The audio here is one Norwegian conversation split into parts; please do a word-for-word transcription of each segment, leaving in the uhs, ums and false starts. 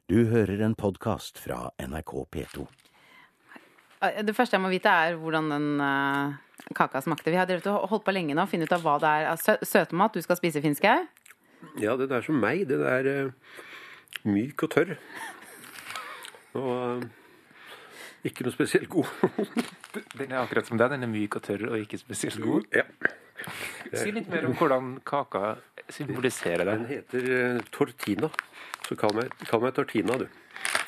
Du hører en podcast fra N R K P to. Det første jeg må vite er hvordan den uh, kaka smakte. Vi har drevet og holdt på lenge nå å finne ut av hva det er av sø søtemat du skal spise, Finnskau. Ja, det er som meg. Det er uh, myk og tørr. Og uh, ikke noe spesielt god. Den er akkurat som deg. Den er myk og tørr og ikke spesielt god. Ja. Si litt mer om hvordan kaka symboliserer det. Den heter uh, tortina. Så kall meg, kall meg tortina, du.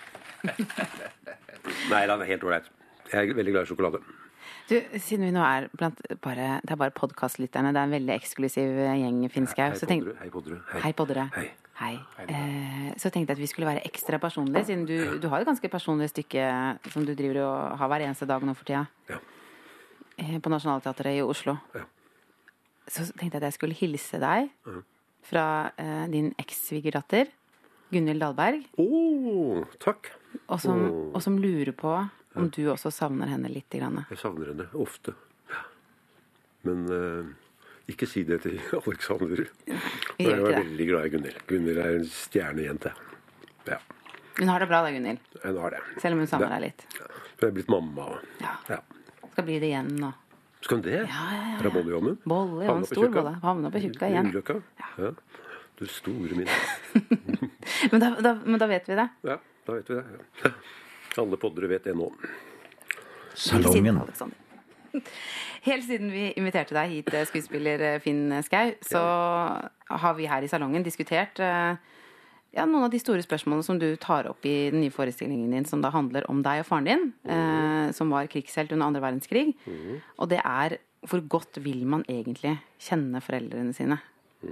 Nei, den er helt ålreit. Jeg er veldig glad i sjokolade. Du, siden vi nå er blant bare, det er bare podcastlytterne, det er en veldig eksklusiv gjeng, Finnskau. Hei, tenk... Podderud. Hei, Podderud. Hei. Hei, Podderud. Hei. Hei. Eh, så tenkte jeg at vi skulle være ekstra personlige, siden du, du har et ganske personlig stykke som du driver og har hver eneste dag nå for tida. Ja. Eh, på Nationaltheatret i Oslo. Ja. Så tenkte jeg at jeg skulle hilse deg fra eh, din eks-svigerdatter, Gunhild Dahlberg. Åh, takk. Og som, Åh. og som lurer på om du også savner henne litt grann. Jeg savner henne ofte. Men uh, ikke si det til Alexander. Vi Jeg gjør var ikke det. veldig glad i Gunhild. Gunhild er en stjernejente. Ja, Hun har det bra da, Gunhild. hun har det. Selv om hun savner Det- deg litt. Hun er blitt mamma. Ja. Ja. Skal bli det igjen nå. Skal hun det? Ja, ja, ja. Fra bollejommen? Bolle, ja, en Havna på stor tjukka? bolle. Havna på tjukka igjen. Ulykka? Ja. Du store min. Men da, da, men da vet vi det. Ja, da vet vi det. Ja. Alle poddere vet det nå. Salongen. Alexander. Helt siden vi inviterte deg hit, skuespiller Finn Skau, så har vi her i salongen diskutert eh, ja, noen av de store spørsmålene som du tar opp i den nye forestillingen din, som da handler om deg og faren din, eh, som var krigshelt under andre verdenskrig. Mhm. Og det er, hvor godt vil man egentlig kjenne foreldrene sine?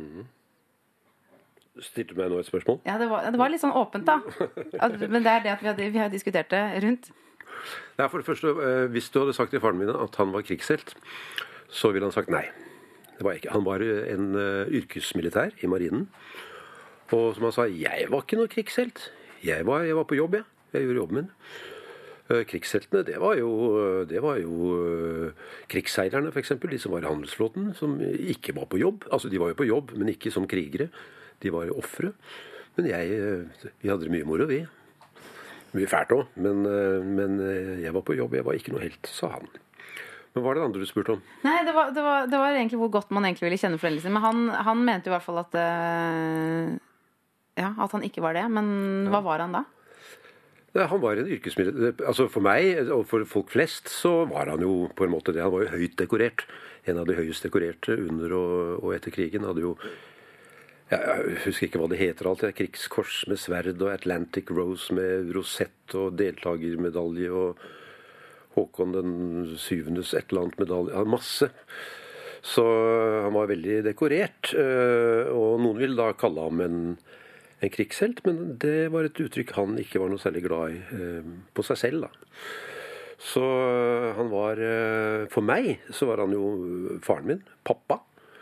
Stilte du meg nå et spørsmål? Ja, det var, det var litt sånn åpent da. At, men det er det at vi har, vi har diskutert det rundt. Ja, for det første, eh, hvis du hadde sagt til faren min at han var krigshelt, så ville han sagt nei. Det var ikke. Han var en uh, yrkesmilitær i marinen. Og som han sa, jeg var ikke noe krigshelt. Jeg var, jeg var på jobb, jeg. Jeg gjorde jobben min. Uh, krigsheltene, det var jo, det var jo uh, krigsseilerne, for eksempel. De som var i handelsflåten, som ikke var på jobb. Altså, de var jo på jobb, men ikke som krigere. De var offre. Men jeg, uh, vi hadde det mye moro, vi. Mye fælt også, men, uh, men uh, jeg var på jobb. Jeg var ikke noe helt, sa han. Men hva er det andre du spurte om? Nei, det var, det var, det var egentlig hvor godt man egentlig ville kjenne foreldrene sine. Men han, han mente i hvert fall at uh, ja, at han ikke var det. Men hva var han da? Ja, han var en yrkesmilitær. Altså for meg, og for folk flest, så var han jo på en måte det. Han var jo høyt dekorert. En av de høyest dekorerte under og, og etter krigen. Hadde jo, jeg husker ikke hva det heter alt. Krigskors med sverd og Atlantic Rose med rosett og deltagermedalje og Håkon den syvendes et eller annet medalje. Ja, masse. Så han var veldig dekorert. Og noen vil da kalle ham en En krigshelt, men det var et uttrykk han ikke var noe særlig glad i eh, på seg selv, da. Så han var eh, For meg så var han jo faren min, pappa.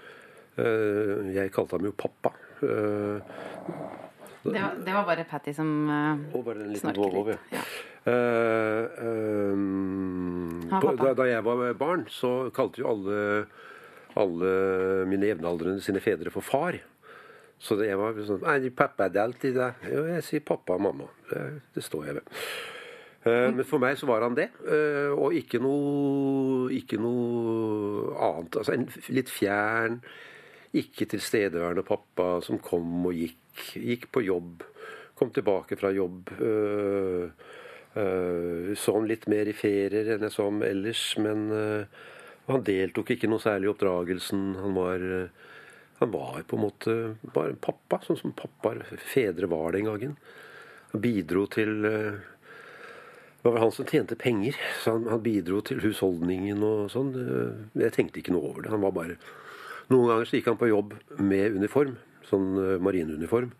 Eh, jeg kalte ham jo pappa. Eh, Det var, det var bare Patty som uh, og bare en liten snorket vovov, litt. ja. Ja. Eh, eh, Han var på, pappa. da, da jeg var barn, så kalte jo alle, alle mine jevnaldrende sine fedre for far. Så det var sånn, nei, pappa er det alltid det. Jo, jeg sier pappa og mamma. Det, det står jeg ved. Uh, men for meg så var han det. Uh, og ikke noe, ikke noe annet. Altså en litt fjern, ikke tilstedeværende pappa som kom og gikk. Gikk på jobb. Kom tilbake fra jobb. Uh, uh, så han litt mer i ferier enn jeg så ham ellers. Men uh, han deltok ikke noe særlig i oppdragelsen. Han var... Uh, Han var på en måte bare en pappa, sånn som pappaer, fedre var den gangen. Han bidro til... Det var vel han som tjente penger, så han, han bidro til husholdningen og sånn. Jeg tenkte ikke noe over det. Han var bare... Noen ganger så gikk han på jobb med uniform, sånn marineuniform,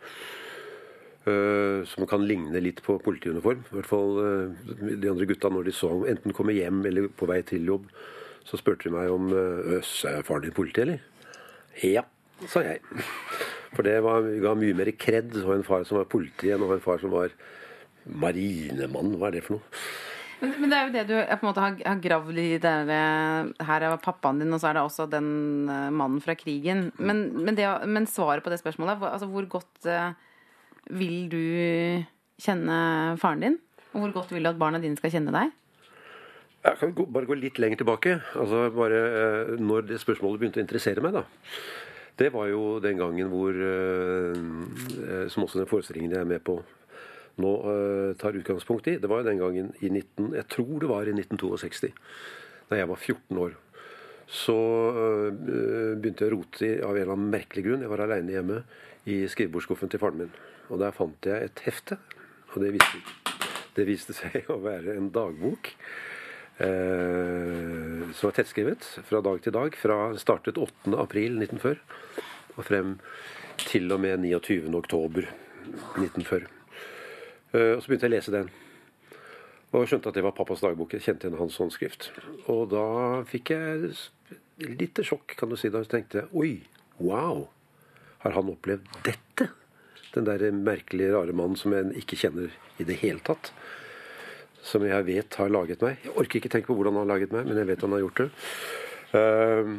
som kan ligne litt på politiuniform. I hvert fall de andre gutta, når de så ham enten komme hjem eller på vei til jobb, så spurte de meg om «Øss, er faren din politi, eller?» Ja, sa jeg. For det var, ga mye mer kred å ha en far som var politi enn å ha en far som var marinemann. Hva er det for noe? Men, men det er jo det du på en måte har, har gravd i der, her er pappaen din, og så er det også den uh, mannen fra krigen. Men, men, det, men svaret på det spørsmålet, hvor, altså hvor godt uh, vil du kjenne faren din? Og hvor godt vil du at barna dine skal kjenne deg? Jeg kan gå, bare gå litt lenger tilbake. Altså bare eh, når det spørsmålet begynte å interessere meg, da. Det var jo den gangen hvor, eh, som også den forestillingen jeg er med på nå eh, tar utgangspunkt i, det var jo den gangen i nitten, jeg tror det var i nitten sekstito, da jeg var fjorten år. Så øh, begynte jeg å rote i, av en eller annen merkelig grunn. Jeg var alene hjemme i skrivebordsskuffen til faren min. Og der fant jeg et hefte. Og det viste, det viste seg å være en dagbok. Eh, som var tettskrevet fra dag til dag. Fra startet åttende april nitten førti og frem til og med niogtyvende oktober nitten førti. Eh, og så begynte jeg å lese den. Og skjønte at det var pappas dagbok. Jeg kjente igjen hans håndskrift. Og da fikk jeg litt sjokk, kan du si. Da tenkte jeg, oi, wow, har han opplevd dette? Den der merkelige, rare mannen som jeg ikke kjenner i det hele tatt. Som jeg vet har laget meg. Jeg orker ikke tenke på hvordan han har laget meg, men jeg vet han har gjort det. Uh,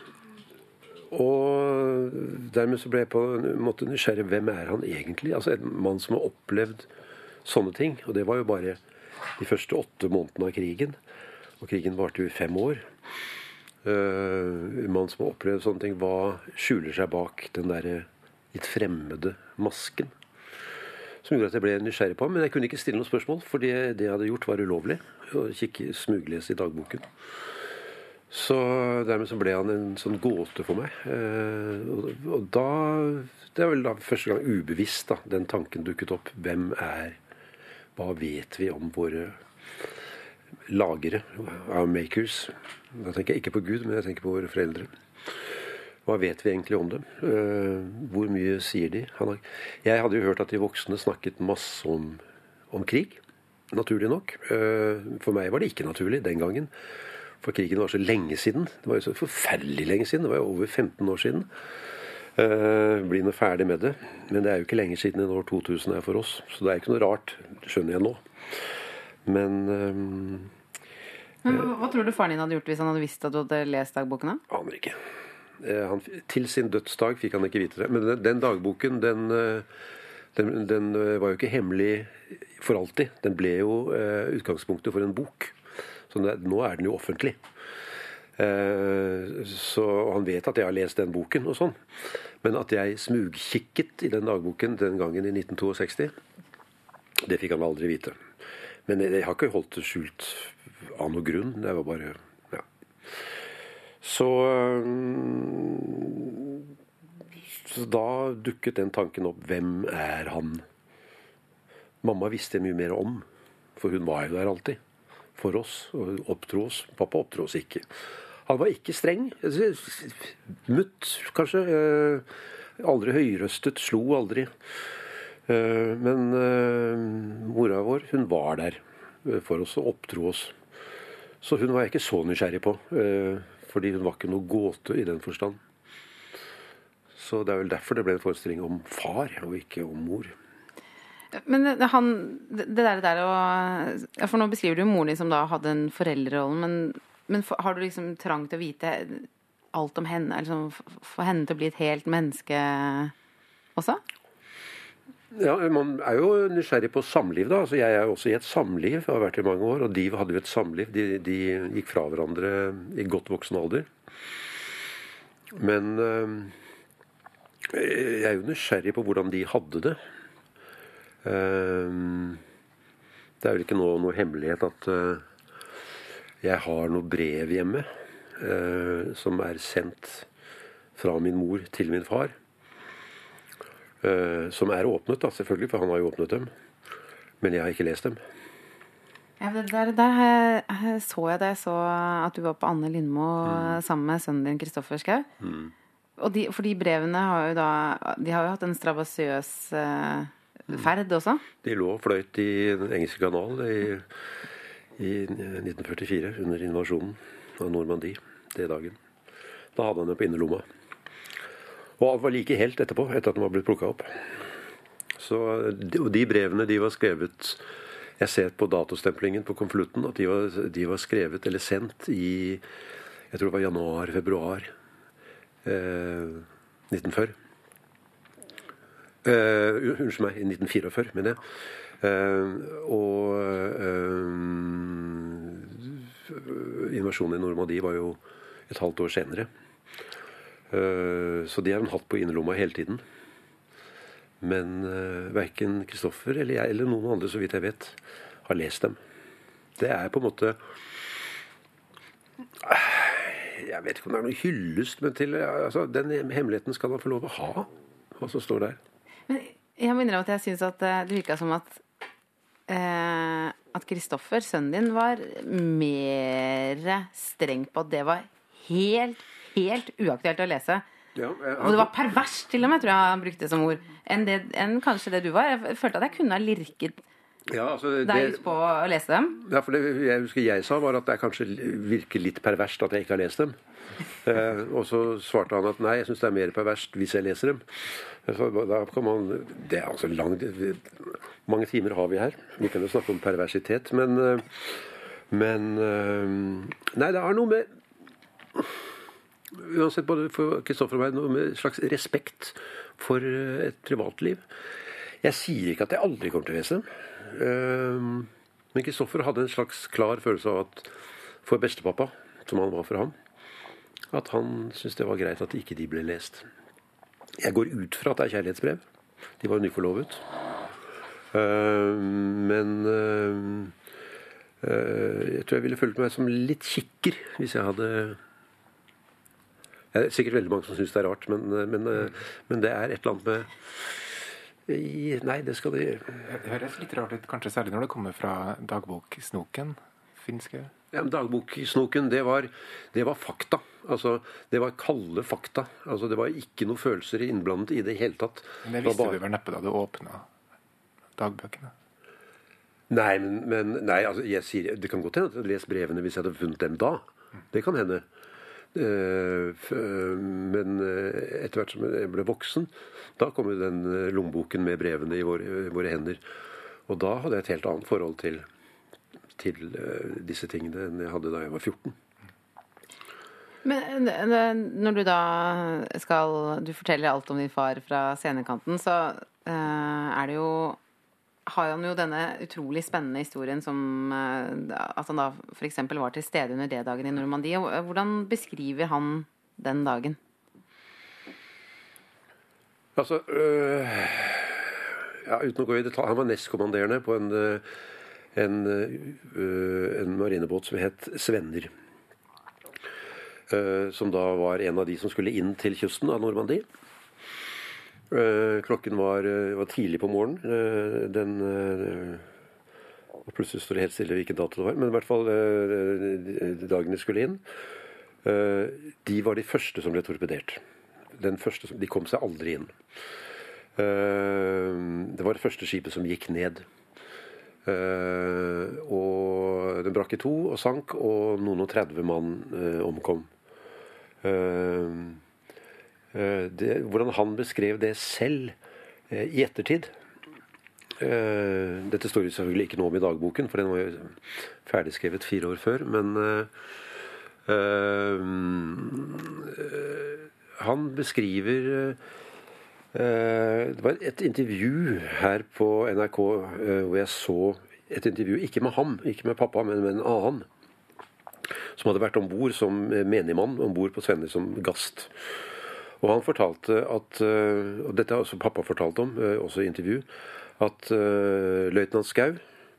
og dermed så ble jeg på en måte nysgjerrig. Hvem er han egentlig? Altså en mann som har opplevd sånne ting. Og det var jo bare de første åtte månedene av krigen. Og krigen varte jo i fem år. Uh, en mann som har opplevd sånne ting, hva skjuler seg bak den der litt fremmede masken? Som gjorde at jeg ble nysgjerrig på ham. Men jeg kunne ikke stille noe spørsmål, for det, det jeg hadde gjort var ulovlig. Å kikke smuglese i dagboken. Så dermed så ble han en sånn gåte for meg. Uh, og, og da, det er vel da første gang ubevisst da, den tanken dukket opp. Hvem er Hva vet vi om våre lagere, our makers? Da tenker jeg ikke på Gud, men jeg tenker på våre foreldre. Hva vet vi egentlig om dem? Uh, hvor mye sier de? Han har... Jeg hadde jo hørt at de voksne snakket masse om, om krig, naturlig nok. Uh, for meg var det ikke naturlig den gangen, for krigen var så lenge siden. Det var jo så forferdelig lenge siden, det var jo over femten år siden. Uh, bli noe ferdig med det. Men det er jo ikke lenge siden enn år to tusen er for oss. Så det er ikke noe rart, det skjønner jeg nå. Men um, Men hva tror du faren din hadde gjort hvis han hadde visst at du hadde lest dagbokene? Aner ikke. Uh, han, til sin dødsdag fikk han ikke vite det. Men den, den dagboken, den, uh, den, den uh, var jo ikke hemmelig for alltid. Den ble jo uh, utgangspunktet for en bok. Så det, nå er den jo offentlig. Uh, så han vet at jeg har lest den boken og sånn. Men at jeg smugkikket i den dagboken den gangen i nitten sekstito, det fikk han aldri vite. Men jeg, jeg har ikke holdt det skjult av noe grunn. Det var bare, ja. Så, um, så da dukket den tanken opp. Hvem er han? Mamma visste mye mer om, for hun var jo der alltid. For oss, og oppdro oss. Pappa oppdro oss ikke. Han var ikke streng. Mutt, kanskje. Aldri høyrøstet, slo aldri. Men mora vår, hun var der for oss og oppdro oss. Så hun var jeg ikke så nysgjerrig på, fordi hun var ikke noe gåte i den forstand. Så det er vel derfor det ble en forestilling om far, og ikke om mor. Men det, han, det der, der å, for nå beskriver du moren din som da hadde en foreldrerollen, men Men for, har du liksom trang til å vite alt om henne? Liksom, få henne til å bli et helt menneske også? Ja, man er jo nysgjerrig på samliv da. Altså, jeg er også i et samliv, jeg har vært i mange år, og de hadde jo et samliv. De, de gikk fra hverandre i godt voksen alder. Men øh, jeg er jo nysgjerrig på hvordan de hadde det. Uh, det er vel ikke noe, noe hemmelighet at uh, jeg har noe brev hjemme uh, som er sendt fra min mor til min far. Uh, som er åpnet, da, selvfølgelig, for han har jo åpnet dem. Men jeg har ikke lest dem. Ja, der, der jeg, så jeg det. Jeg så at du var på Anne Lindmo mm. sammen med sønnen din, Kristoffer Schau. Mm. Og de, for de brevene har jo da De har jo hatt en strabasiøs uh, ferd også. De lå og fløyt i den engelske kanal i, i nitten førtifire under invasjonen av Normandie det dagen. Da hadde han det på innerlomma. Og alt var like helt etterpå, etter at den var blitt plukket opp. Så de, og de brevene, de var skrevet. Jeg ser på datostemplingen på konvolutten at de var, de var skrevet eller sendt i, jeg tror det var januar, februar eh, nitten førti. Uh, unnskyld meg, i nitten førtifire, mener jeg. Uh, og uh, invasjonen i Normandie var jo et halvt år senere. Uh, så de har han hatt på innerlomma hele tiden. Men uh, hverken Kristoffer eller jeg eller noen andre, så vidt jeg vet, har lest dem. Det er på en måte Jeg vet ikke om det er noe hyllest, men til, altså, den hemmeligheten skal han få lov å ha, hva som står der. Men jeg må innrømme at jeg synes at det virket som at eh, at Kristoffer, sønnen din, var mer streng på at det var helt, helt uaktuelt å lese. Ja, jeg, og det var perverst, til og med, tror jeg han brukte som ord, enn, det, enn kanskje det du var. Jeg følte at jeg kunne ha lirket ja, altså, det, deg ut på å lese dem. Ja, for det jeg husker jeg sa, var at det kanskje virker litt perverst at jeg ikke har lest dem. Eh, og så svarte han at nei, jeg synes det er mer perverst hvis jeg leser dem. Så da kan man, det er altså langt, mange timer har vi her. Vi kan jo snakke om perversitet, men, men nei, det er noe med, uansett både for Kristoffer og meg, noe med slags respekt for et privatliv. Jeg sier ikke at jeg aldri kommer til å lese dem. Men Kristoffer hadde en slags klar følelse av at for bestepappa, som han var for ham, at han syntes det var greit at ikke de ble lest. Jeg går ut fra at det er kjærlighetsbrev. De var nyforlovet. Uh, men uh, uh, jeg tror jeg ville følt meg som litt kikker hvis jeg hadde Det er sikkert veldig mange som synes det er rart, men, men, uh, men det er et eller annet med i, Nei, det skal de Det høres litt rart ut, kanskje særlig når det kommer fra dagboksnoken. Finske. Ja, Dagboksnoken, det var, det var fakta. Altså, det var kalde fakta. Altså, det var ikke noe følelser innblandet i det hele tatt. Men det visste bare... du vel neppe da du åpna dagbøkene? Nei, men, men nei, altså, jeg sier, det kan godt hende at jeg hadde lest brevene hvis jeg hadde funnet dem da. Det kan hende. Uh, men etter hvert som jeg ble voksen, da kom jo den lommeboken med brevene i våre, våre hender. Og da hadde jeg et helt annet forhold til til uh, disse tingene enn jeg hadde da jeg var fjorten. Men når du da skal Du forteller alt om din far fra scenekanten, så uh, er det jo har han jo denne utrolig spennende historien som uh, at han da for eksempel var til stede under D-dagen i Normandie. Hvordan beskriver han den dagen? Altså uh, ja, uten å gå i detalj, han var nestkommanderende på en uh, En, uh, en marinebåt som het Svenner. Uh, som da var en av de som skulle inn til kysten av Normandie. Uh, klokken var, uh, var tidlig på morgenen. Uh, den uh, og plutselig står det helt stille hvilken dato det var. Men i hvert fall uh, dagene skulle inn. Uh, de var de første som ble torpedert. Den første, de kom seg aldri inn. Uh, det var det første skipet som gikk ned. Uh, og den brakk i to og sank, og noen og tredve mann uh, omkom. Uh, uh, det, hvordan han beskrev det selv uh, i ettertid. Uh, dette står jo selvfølgelig ikke noe om i dagboken, for den var jo ferdigskrevet fire år før, men uh, uh, uh, han beskriver uh, Det var et intervju her på N R K hvor jeg så et intervju, ikke med ham, ikke med pappa, men med en annen, som hadde vært ombord som menigmann, ombord på Svenner som gast. Og han fortalte at, og dette har også pappa fortalt om, også i intervju, at uh, løytnant Skau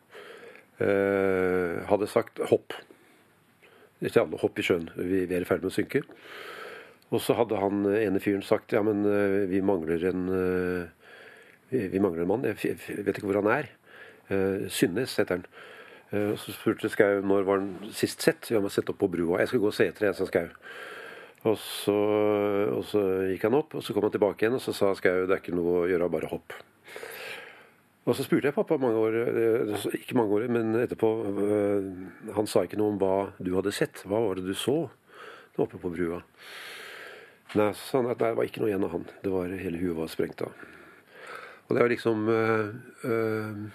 uh, hadde sagt hopp. Ikke alle, hopp i sjøen, vi, vi er i ferd med å synke. Og så hadde han ene fyren sagt ja, men uh, vi mangler en uh, vi, vi mangler en mann. Jeg, jeg vet ikke hvor han er. Uh, Synnes heter han. Uh, og så spurte Skau når var han sist sett. Vi har sett opp på brua. Jeg skal gå og se etter det, sa Skau. Og så, og så gikk han opp, og så kom han tilbake igjen, og så sa Skau det er ikke noe å gjøre, bare hopp. Og så spurte jeg pappa mange år, uh, ikke mange år, men etterpå. Uh, han sa ikke noe om hva du hadde sett. Hva var det du så oppe på brua? Nei, så sånn at det var ikke noe igjen av han. Det var, hele huet var sprengt av. Og det var liksom øh, øh,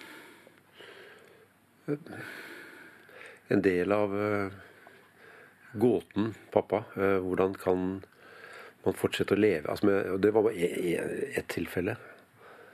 en del av øh, gåten, pappa. Øh, hvordan kan man fortsette å leve? Altså, med, og det var bare ett tilfelle.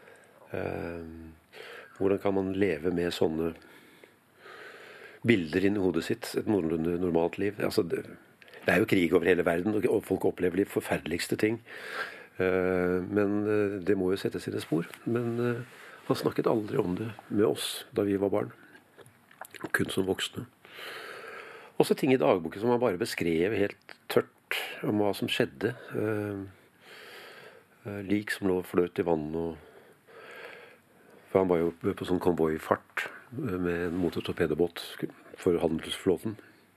Eh, hvordan kan man leve med sånne bilder inni hodet sitt? Et noenlunde normalt liv. Altså, det, det er jo krig over hele verden, og folk opplever de forferdeligste ting. Eh, men det må jo sette sine spor. Men eh, han snakket aldri om det med oss da vi var barn. Kun som voksne. Også ting i dagboken som han bare beskrev helt tørt om hva som skjedde. Eh, eh, lik som lå og fløt i vann. Og, for han var jo på sånn konvoifart med en motortorpedobåt for handelsflåten.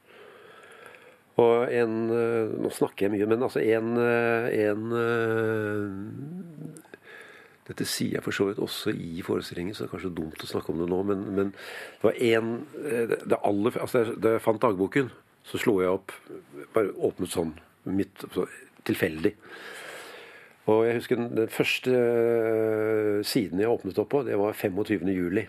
Og en eh, Nå snakker jeg mye, men altså en, en eh, Dette sier jeg for så vidt også i forestillingen, så det er kanskje dumt å snakke om det nå, men, men det var en det aller, altså Da jeg fant dagboken, så slo jeg opp, bare åpnet sånn, midt, så, tilfeldig. Og jeg husker den, den første siden jeg åpnet opp på, det var tjuefem juli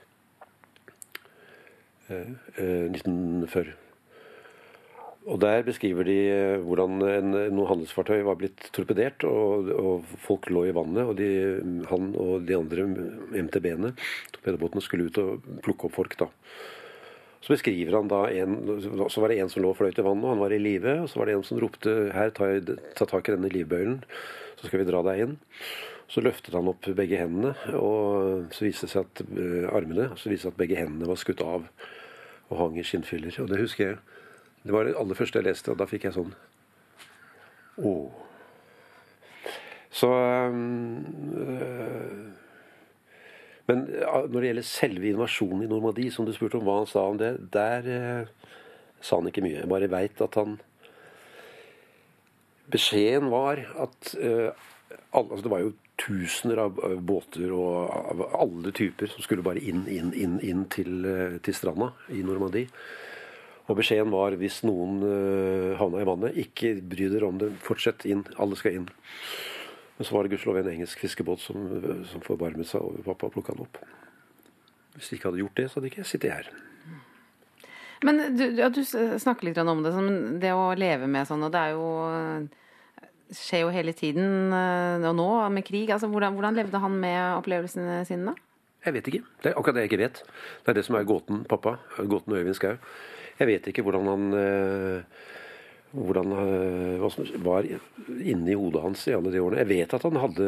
eh, eh, nitten førti. Og der beskriver de hvordan en, noen handelsfartøy var blitt torpedert, og, og folk lå i vannet, og de, han og de andre M T B-ene, torpedobåtene, skulle ut og plukke opp folk da. Så beskriver han da en, så var det en som lå og fløyt i vannet, og han var i live, og så var det en som ropte, her, ta, ta tak i denne livbøylen, så skal vi dra deg inn. Så løftet han opp begge hendene, og så viste det seg at uh, armene, så viste det at begge hendene var skutt av, og hang i skinnfiller. Og det husker jeg. Det var det aller første jeg leste, og da fikk jeg sånn åh. Så øh, Men når det gjelder selve invasjonen i Normandie, som du spurte om hva han sa om det, der øh, sa han ikke mye. Jeg bare vet at han Beskjeden var at øh, alle, altså det var jo tusener av båter og av alle typer som skulle bare inn, inn, inn, inn til, til stranda i Normandie. Og beskjeden var, hvis noen uh, havna i vannet, ikke bry dere om det, fortsett inn, alle skal inn. Men så var det gudskjelov en engelsk fiskebåt som, som forbarmet seg over pappa og plukket han opp. Hvis de ikke hadde gjort det, så hadde de ikke sittet her. Men du, ja, du snakker litt om det, men det å leve med sånn, og det er jo, skjer jo hele tiden, og nå med krig, altså hvordan, hvordan levde han med opplevelsene sine da? Jeg vet ikke. Det er akkurat det jeg ikke vet. Det er det som er gåten, pappa, gåten Øyvind Skau. Jeg vet ikke hvordan han øh, hvordan, øh, hva som var inne i hodet hans i alle de årene. Jeg vet at han hadde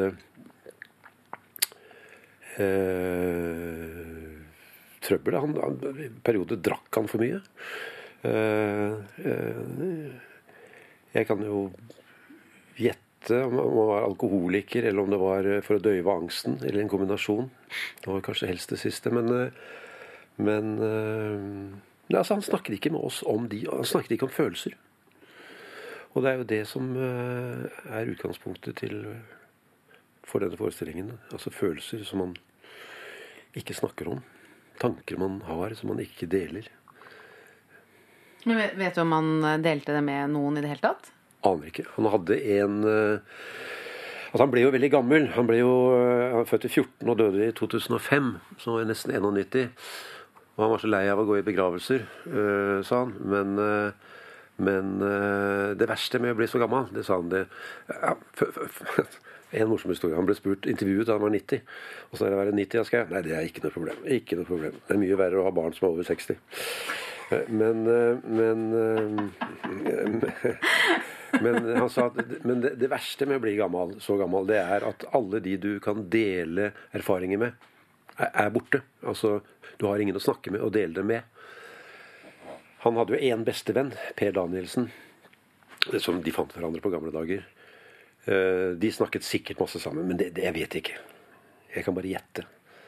øh, trøbbel. Han, han, I perioder drakk han for mye. Uh, uh, jeg kan jo gjette om han var alkoholiker, eller om det var for å døyve angsten, eller en kombinasjon. Det var kanskje helst det siste, men, men uh, altså, han snakket ikke med oss om de, han snakket ikke om følelser. Og det er jo det som uh, er utgangspunktet til, for denne forestillingen. Altså følelser som man ikke snakker om. Tanker man har som man ikke deler. Men vet du om han delte det med noen i det hele tatt? Aner ikke. Han hadde en uh, altså han ble jo veldig gammel. Han ble jo uh, han var født i fjorten og døde i to tusen og fem, så var nesten enognitti. Og han var så lei av å gå i begravelser, øh, sa han. Men, øh, men øh, det verste med å bli så gammel, det sa han det. Ja, f- f- en morsom historie. Han ble spurt, intervjuet da han var nitti. Og så er det å være nitti, Asker? Nei, det er ikke noe problem. Ikke noe problem. Det er mye verre å ha barn som er over seksti. Men, øh, men, øh, men han sa at men det, det verste med å bli gammel, så gammel, det er at alle de du kan dele erfaringer med, er borte. Altså, du har ingen å snakke med og dele det med. Han hadde jo en bestevenn, Per Danielsen, som de fant hverandre på gamle dager. De snakket sikkert masse sammen, men det, det jeg vet ikke. Jeg kan bare gjette.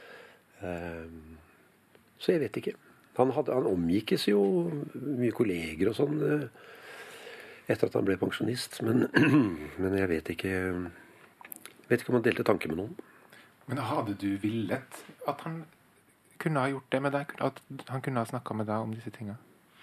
Så jeg vet ikke. Han, hadde, han omgikkes jo mye kolleger og sånn etter at han ble pensjonist, men, men jeg vet ikke vet ikke om han delte tanker med noen. Men hadde du villet at han kunne ha gjort det med deg? At han kunne ha snakket med deg om disse tingene?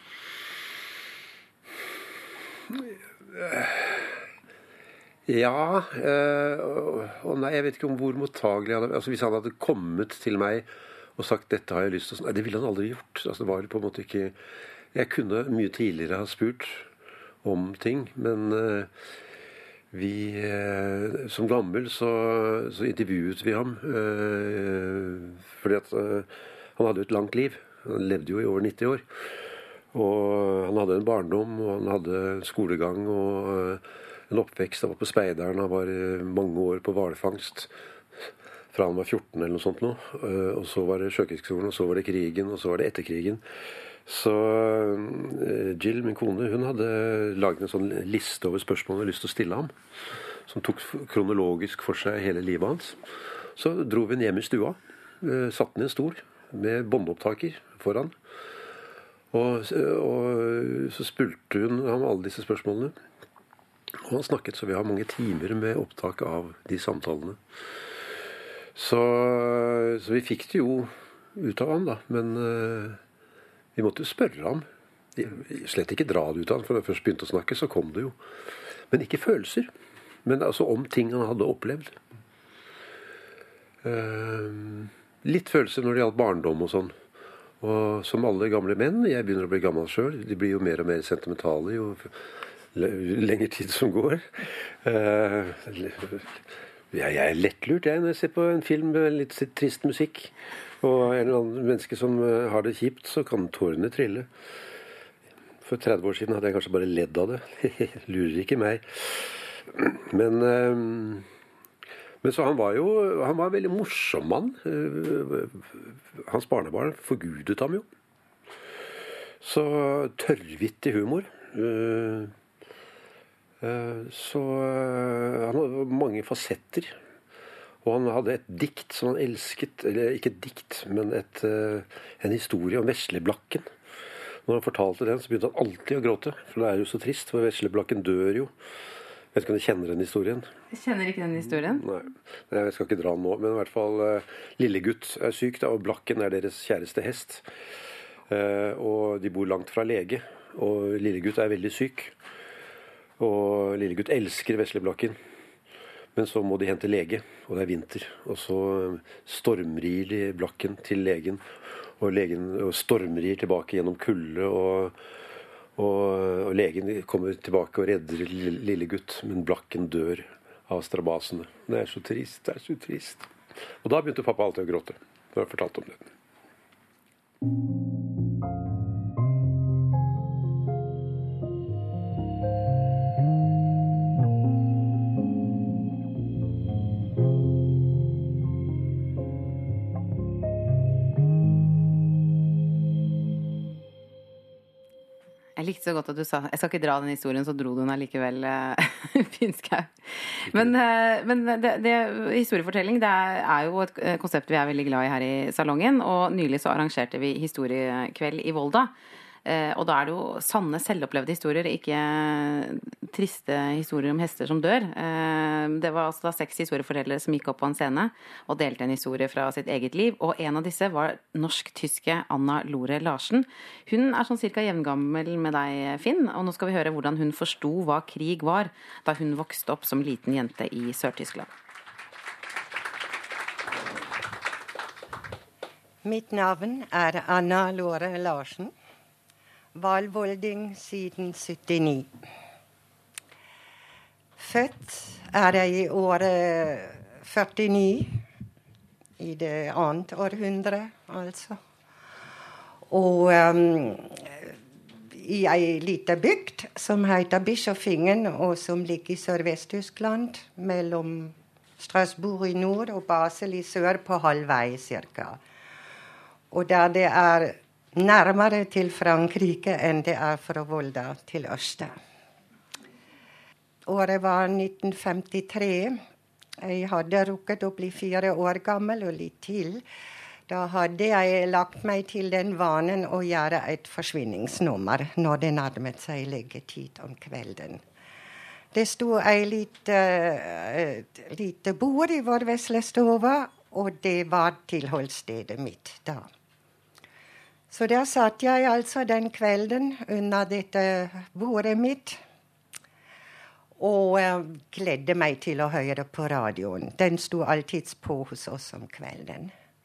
Ja, øh, og nei, jeg vet ikke om hvor mottagelig han altså hvis han hadde kommet til meg og sagt dette har jeg lyst til, nei, det ville han aldri gjort. Altså, det var på en måte ikke jeg kunne mye tidligere ha spurt om ting, men øh, vi eh, som gammel så, så intervjuet vi ham. Eh, fordi at eh, han hadde jo et langt liv. Han levde jo i over nitti år. Og han hadde en barndom, og han hadde skolegang og eh, en oppvekst. Han var på speideren, han var eh, mange år på hvalfangst. Fra han var fjorten eller noe sånt nå. Eh, og så var det sjøkrigsskolen, og så var det krigen, og så var det etterkrigen. Så Jill, min kone, hun hadde laget en sånn liste over spørsmål hun hadde lyst til å stille ham, som tok kronologisk for seg hele livet hans. Så dro vi hjem i stua, satt den i en stol med båndopptaker foran, og, og så spurte hun ham alle disse spørsmålene. Og han snakket, så vi har mange timer med opptak av de samtalene. Så, så vi fikk det jo ut av ham da, men vi måtte jo spørre ham. Slett ikke dra det ut av ham, for da jeg først begynte å snakke, så kom det jo. Men ikke følelser. Men altså om ting han hadde opplevd. Uh, litt følelser når det gjaldt barndom og sånn. Og som alle gamle menn, jeg begynner å bli gammel selv, de blir jo mer og mer sentimentale jo lengre tid som går. Uh, jeg er lettlurt, jeg, når jeg ser på en film med litt trist musikk. Og en eller annen menneske som har det kjipt, så kan tårene trille. For tretti år siden hadde jeg kanskje bare ledd av det. Lurer ikke meg. Men, men så han var jo han var en veldig morsom mann. Hans barnebarn forgudet ham jo. Så tørrvittig humor. Så han hadde mange fasetter. Og han hadde et dikt som han elsket, eller ikke et dikt, men et, en historie om Vesleblakken. Når han fortalte den, så begynte han alltid å gråte, for det er jo så trist, for Vesleblakken dør jo. Jeg vet ikke om du kjenner den historien? Jeg kjenner ikke den historien. Nei, jeg skal ikke dra den nå, men i hvert fall Lillegutt er syk, da, og Blakken er deres kjæreste hest. Og de bor langt fra lege, og Lillegutt er veldig syk. Og Lillegutt elsker Vesleblakken. Men så må de hente lege, og det er vinter. Og så stormrir de Blakken til legen, og legen stormrir tilbake gjennom kulde, og, og, og legen kommer tilbake og redder Lillegutt, men Blakken dør av strabasene. Det er så trist, det er så trist. Og da begynte pappa alltid å gråte, når jeg fortalte om det. Jeg likte så godt at du sa jeg skal ikke dra den historien, så dro du den allikevel, Finn Skau. Men, men det, det, historiefortelling det er, er jo et konsept vi er veldig glad i her i salongen, og nylig så arrangerte vi historiekveld i Volda. Og da er det jo sanne selvopplevde historier, ikke triste historier om hester som dør. Det var altså da seks historiefortellere som gikk opp på en scene og delte en historie fra sitt eget liv, og en av disse var norsk-tyske Anna Lore Larsen. Hun er sånn cirka jevngammel med deg, Finn, og nå skal vi høre hvordan hun forstod hva krig var da hun vokste opp som liten jente i Sør-Tyskland. Mitt navn er Anna Lore Larsen. Valvolding siden syttini. Født er jeg i året førtini, i det annet århundre, altså. Og um, i ei lite bygd som heter Bischofingen, og som ligger i Sør-Vest-Tyskland, mellom Strasbourg i nord og Basel i sør på halvvei cirka. Og der det er nærmere til Frankrike enn det er fra Volda til Øster. Året var nitten femtitre. Jeg hadde rukket å bli fire år gammel og litt til. Da hadde jeg lagt meg til den vanen å gjøre et forsvinningsnummer når det nærmet seg leggetid om kvelden. Det sto ei lite, uh, lite bord i vår veslestove, og det var tilholdsstedet mitt da. Så der satt jeg altså den kvelden under dette bordet mitt, og uh, gledde meg til å høre på radioen. Den sto alltid på hos oss om kvelden.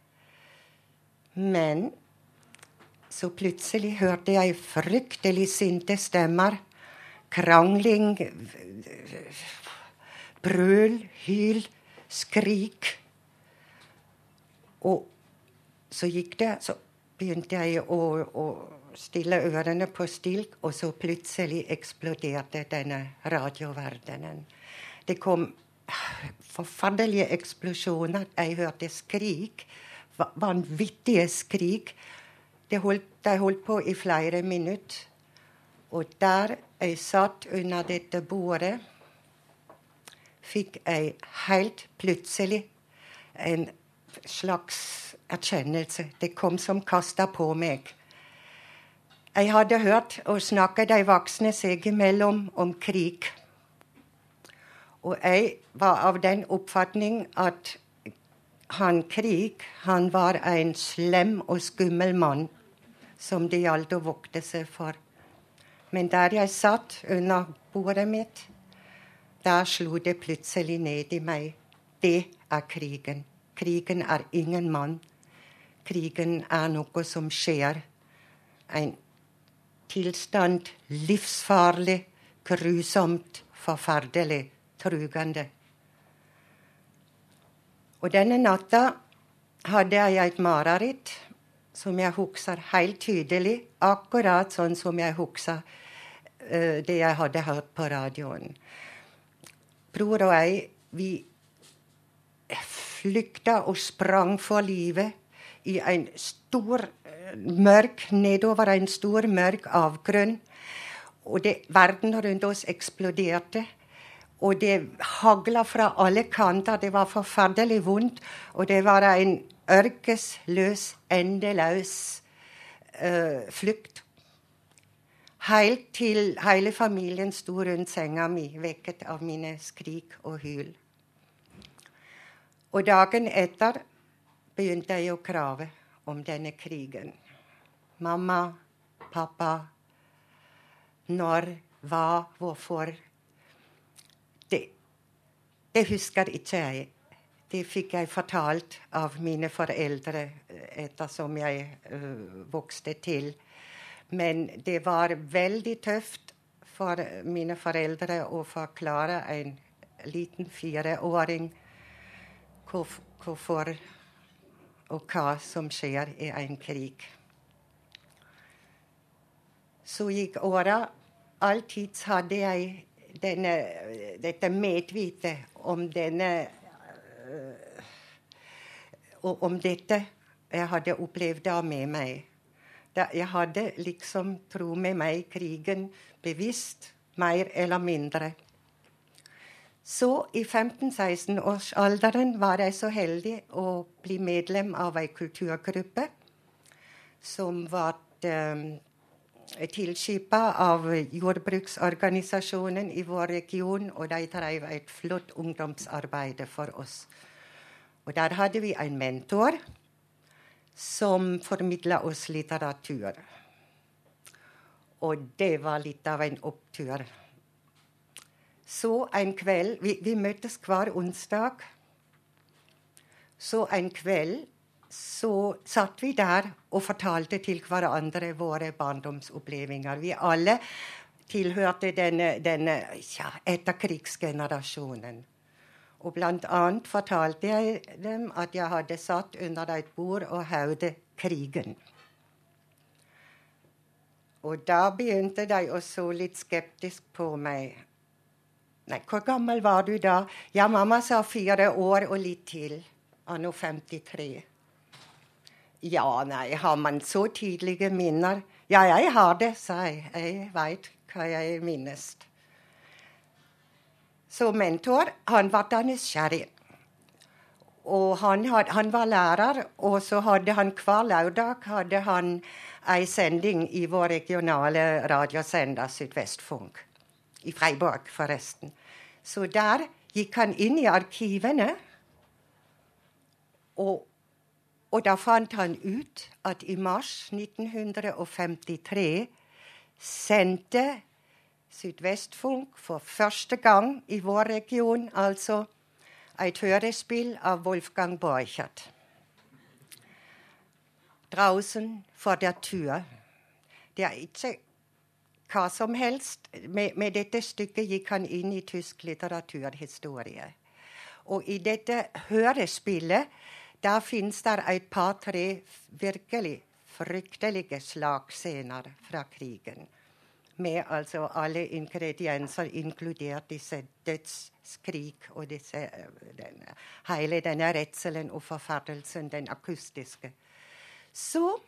Men så plutselig hørte jeg fryktelig sinte stemmer, krangling, brøl, hyl, skrik. Og så gikk det, så begynte jeg å, å stille ørene på stilk, og så plutselig eksploderte denne radioverdenen. Det kom forferdelige eksplosjoner. Jeg hørte skrik, vanvittige skrik. Det holdt, de holdt på i flere minutter. Og der jeg satt under dette bordet, fikk jeg helt plutselig en slags erkjennelse. Det kom som kastet på meg. Jeg hadde hørt og snakket de voksne seg imellom om krig. Og jeg var av den oppfatning at han krig, han var en slem og skummel mann som det gjaldt å vokte seg for. Men der jeg satt under bordet mitt, der slo det plutselig ned i meg. Det er krigen. Krigen er ingen mann. Krigen er noe som skjer. En tilstand, livsfarlig, grusomt, forferdelig, trugende. Og denne natta hadde jeg et mareritt som jeg husker helt tydelig, akkurat sånn som jeg husker uh, det jeg hadde hørt på radioen. Bror og jeg, vi flykta og sprang for livet i en stor, mørk, nedover en stor, mørk avgrunn. Og det, verden rundt oss eksploderte. Og det hagla fra alle kanter. Det var forferdelig vondt. Og det var en ørkesløs, endeløs uh, flukt. Helt til hele familien sto rundt senga mi, vekket av mine skrik og hyl. Og dagen etter begynte jeg å krave om denne krigen. Mamma, pappa, når, hva, hvorfor. Det, det husker ikke jeg. Det fikk jeg fortalt av mine foreldre ettersom jeg uh, vokste til. Men det var veldig tøft for mine foreldre å forklare en liten fireåring hvorfor og hva som skjer i en krig. Så gikk åra. Alltid hadde jeg denne, dette medvite om denne uh, om dette jeg hadde opplevd da med meg. Da jeg hadde liksom tro med meg krigen bevisst, mer eller mindre. Så i femten-seksten-årsalderen var jeg så heldig å bli medlem av en kulturgruppe som var um, tilskipet av jordbruksorganisasjonen i vår region, og de drev et flott ungdomsarbeid for oss. Og der hadde vi en mentor som formidlet oss litteratur. Og det var litt av en opptur. Så en kveld, vi, vi møttes hver onsdag, så en kveld så satt vi der og fortalte til hverandre våre barndomsopplevelser. Vi alle tilhørte denne, denne ja, etterkrigsgenerasjonen. Og blant annet fortalte jeg dem at jeg hadde satt under et bord og høvde krigen. Og da begynte de å så litt skeptisk på meg. Nei, hvor gammel var du da? Ja, mamma sa fire år og litt til. Anno femtitre. Ja, nei, har man så tidlige minner? Ja, jeg har det, sa jeg. Jeg vet hva jeg minnes. Så mentor, han var da nysgjerrig. Og han, had, han var lærer, og så hadde han hver lørdag hadde han en sending i vår regionale radiosender Sydvestfunk. I Freiburg, forresten. Så der gikk han inn i arkivene, og, og da fant han ut at i mars nitten femtitre sendte Sydvestfunk for første gang i vår region, altså et hørespill av Wolfgang Borchardt. Draußen vor der Tür. Det er ikke hva som helst. Med, med dette stykket gikk han inn i tysk litteraturhistorie. Og i dette hørespillet, der finnes der et par-tre virkelig fryktelige slagscener fra krigen. Med altså alle ingredienser, inkludert disse dødsskrik og disse, denne, hele denne redselen og forferdelsen, den akustiske. Så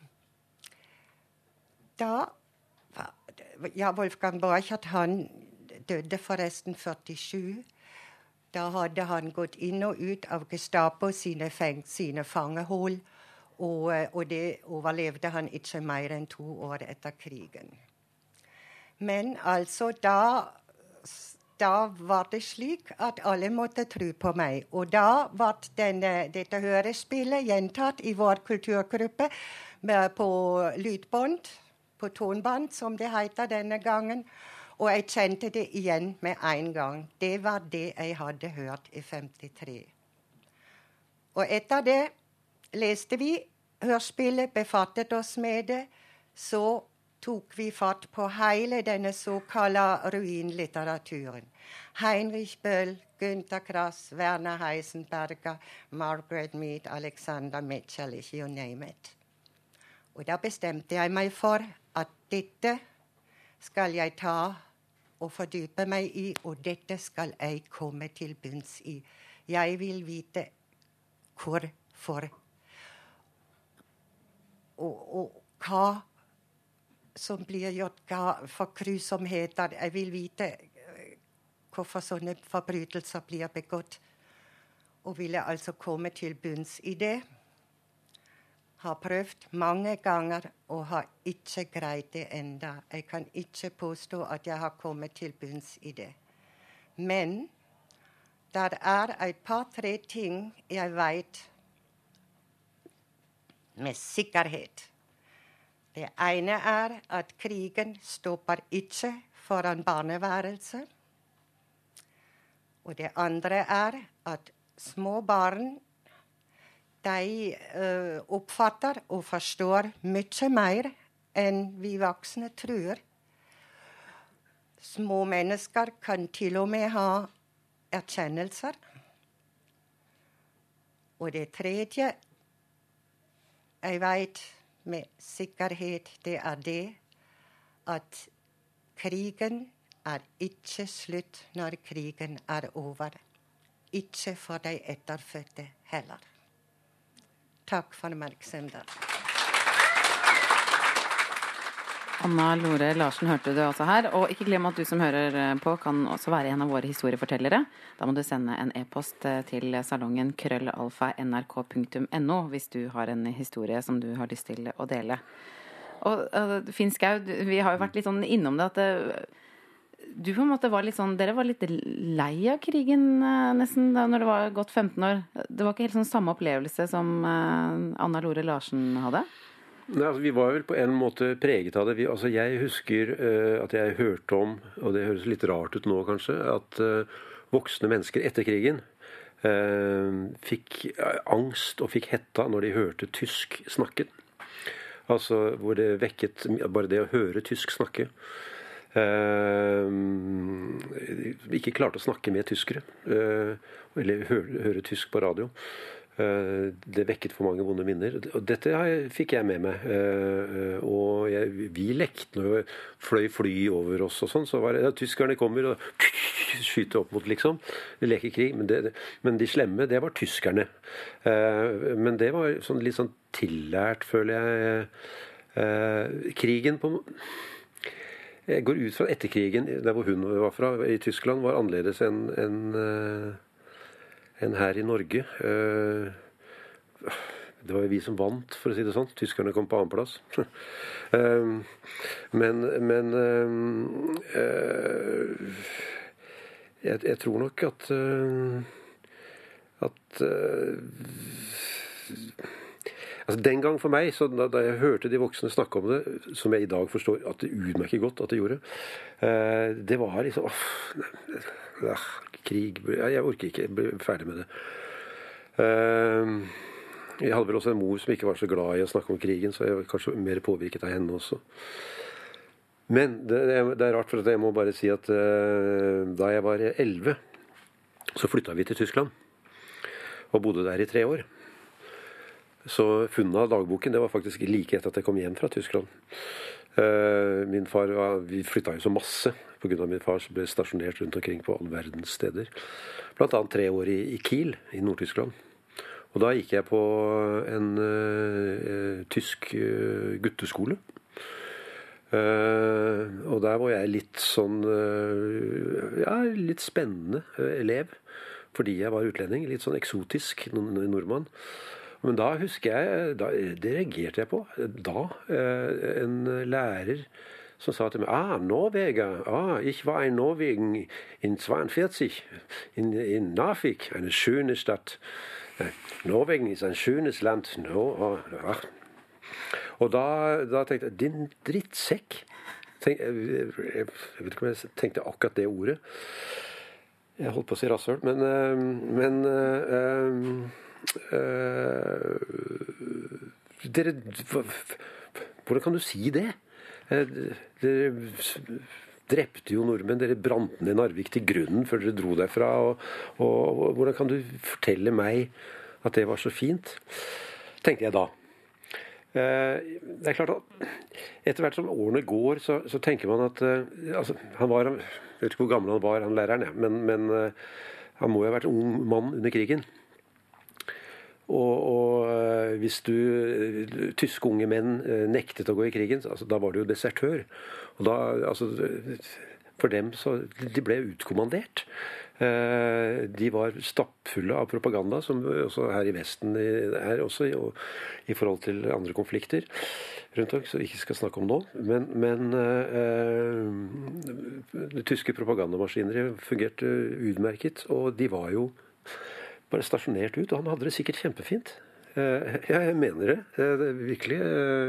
da ja, Wolfgang Borchardt, han døde forresten førtisju. Da hadde han gått inn og ut av Gestapo sine, feng, sine fangehull, og, og det overlevde han ikke mer enn to år etter krigen. Men altså, da, da var det slik at alle måtte tro på meg. Og da ble denne, dette hørespillet gjentatt i vår kulturgruppe på lydbånd, på tonband, som det heter denne gangen. Og jeg kjente det igjen med en gang. Det var det jeg hadde hørt i femtitre. Og etter det leste vi hørespillet, befattet oss med det, så tok vi fatt på hele denne såkalte ruinlitteraturen. Heinrich Böll, Günter Grass, Werner Heisenberger, Margaret Mead, Alexander Mitchell, you name it. Og da bestemte jeg meg for at dette skal jeg ta og fordype meg i, og dette skal jeg komme til bunns i. Jeg vil vite hvorfor. Og, og hva som blir gjort, hva for grusomheter. Jeg vil vite hvorfor sånne forbrytelser blir begått. Og ville altså komme til bunns i det. Har prøvd mange ganger og har ikke greid det enda. Jeg kan ikke påstå at jeg har kommet til bunns i det. Men der er et par-tre ting jeg vet med sikkerhet. Det ene er at krigen stopper ikke foran barneværelset. Og det andre er at små barn de uh, oppfatter og forstår mye mer enn vi voksne tror. Små mennesker kan til og med ha erkjennelser. Og det tredje jeg vet med sikkerhet, det er det at krigen er ikke slutt når krigen er over. Ikke for de etterfødte heller. Takk for oppmerksomheten. Anna Lore Larsen hørte du altså her, og ikke glem at du som hører på kan også være en av våre historiefortellere. Da må du sende en e-post til salongen krøllalfa nrk punktum no hvis du har en historie som du har lyst til å dele. Og uh, Finn Skau, vi har jo vært litt sånn innom det at uh, du på en måte var litt sånn, dere var litt lei av krigen uh, nesten da når det var gått femten år. Det var ikke helt sånn samme opplevelse som uh, Anna Lore Larsen hadde? Nei, altså, vi var vel på en måte preget av det. Vi, altså, jeg husker uh, at jeg hørte om, og det høres litt rart ut nå kanskje, at uh, voksne mennesker etter krigen uh, fikk uh, angst og fikk hetta når de hørte tysk snakket. Altså hvor det vekket bare det å høre tysk snakke. Uh, ikke klarte å snakke med tyskere, uh, eller høre, høre tysk på radio. Det vekket for mange vonde minner. Og dette fikk jeg med meg. Og jeg, vi lekte når vi fløy fly over oss og sånn, så var det ja, tyskerne kommer og skyter opp mot, liksom. Vi leker krig, men, det, men de slemme, det var tyskerne. Men det var sånn, litt sånn tillært, føler jeg. Krigen på Jeg går ut fra etterkrigen, der hvor hun var fra, i Tyskland, var annerledes enn en, enn her i Norge. Det var jo vi som vant, for å si det sånn. Tyskerne kom på annen plass. men men jeg, jeg tror nok at at altså den gang for meg, så da, da jeg hørte de voksne snakke om det, som jeg i dag forstår at det utmerket godt at de gjorde, det var liksom åh, nei, krig, jeg orker ikke, jeg ble ferdig med det. Jeg hadde vel også en mor som ikke var så glad i å snakke om krigen, så jeg var kanskje mer påvirket av henne også. Men det, det er rart, for at jeg må bare si at uh, da jeg var elleve, så flytta vi til Tyskland. Og bodde der i tre år. Så funnet av dagboken, det var faktisk like etter at jeg kom hjem fra Tyskland. Uh, min far, vi flytta jo så masse på grunn av min far som ble stasjonert rundt omkring på all verdens steder. Blant annet tre år i, i Kiel i Nord-Tyskland. Og da gikk jeg på en uh, tysk uh, gutteskole. Uh, og der var jeg litt sånn uh, ja, litt spennende uh, elev. Fordi jeg var utlending. Litt sånn eksotisk nordmann. Men da husker jeg, da, det reagerte jeg på. Da uh, en lærer som sa til meg, ah, Norveger, ah, ich war ein Norwegen in zweiundvierzig, in, in Narvik, eine schöne Stadt. Norwegen ist ein schönes Land. No, ah, og da, da tenkte jeg, din drittsekk. Tenk, jeg, jeg, jeg vet ikke om jeg tenkte akkurat det ordet. Jeg holdt på å si rasshøl, men, men øh, øh, dere, hvordan kan du si det? Dere drepte jo nordmenn, dere brant ned Narvik til grunnen før dere dro derfra, og, og, og hvordan kan du fortelle meg at det var så fint? Tenkte jeg da. Det er klart at etter hvert som årene går, så, så tenker man at altså, han var, jeg vet ikke hvor gammel han var, han læreren, ja, men, men han må jo ha vært en ung mann under krigen. Og, og hvis du tyske unge menn nektet å gå i krigen, altså, da var det jo desertør. Og da, altså, for dem så de ble utkommandert. De var stappfulle av propaganda, som også her i Vesten er også, og i forhold til andre konflikter rundt om, så vi ikke skal snakke om nå. Men, men det tyske propagandamaskineriet fungerte utmerket, og de var jo bare stasjonert ut, og han hadde det sikkert kjempefint. Jeg mener det. Det er virkelig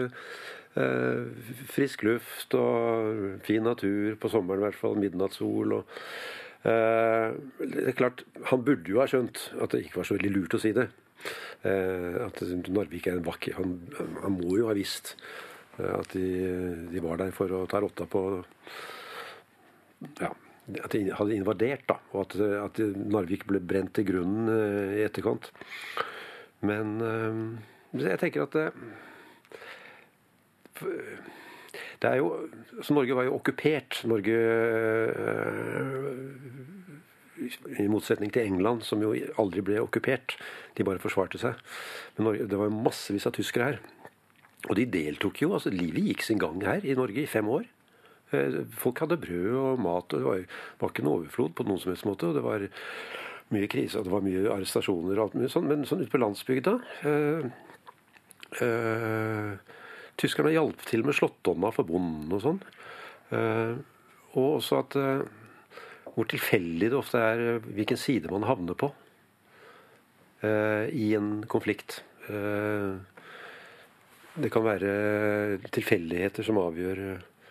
frisk luft og fin natur på sommeren i hvert fall, midnattssol. Og, det er klart, han burde jo ha skjønt at det ikke var så veldig lurt å si det. At Narvik er en vakker, han, han må jo ha visst at de, de var der for å ta rotta på, ja, at de hadde invadert, da, og at, at Narvik ble brent til grunnen uh, i etterkant. Men uh, jeg tenker at uh, det er jo, så Norge var jo okkupert. Norge, uh, i motsetning til England, som jo aldri ble okkupert, de bare forsvarte seg. Men Norge, det var jo massevis av tyskere her. Og de deltok jo, altså livet gikk sin gang her i Norge i fem år. Folk hadde brød og mat, og det var, var ikke en overflod på noen som helst måte, og det var mye krise, og det var mye arrestasjoner og alt mye sånn, men sånn ute på landsbygda øh, øh, tyskerne hjalp til med slåttonna for bonden og sånn, øh, og også at øh, hvor tilfeldig det ofte er hvilken side man havner på øh, i en konflikt. Øh, det kan være tilfeldigheter som avgjør.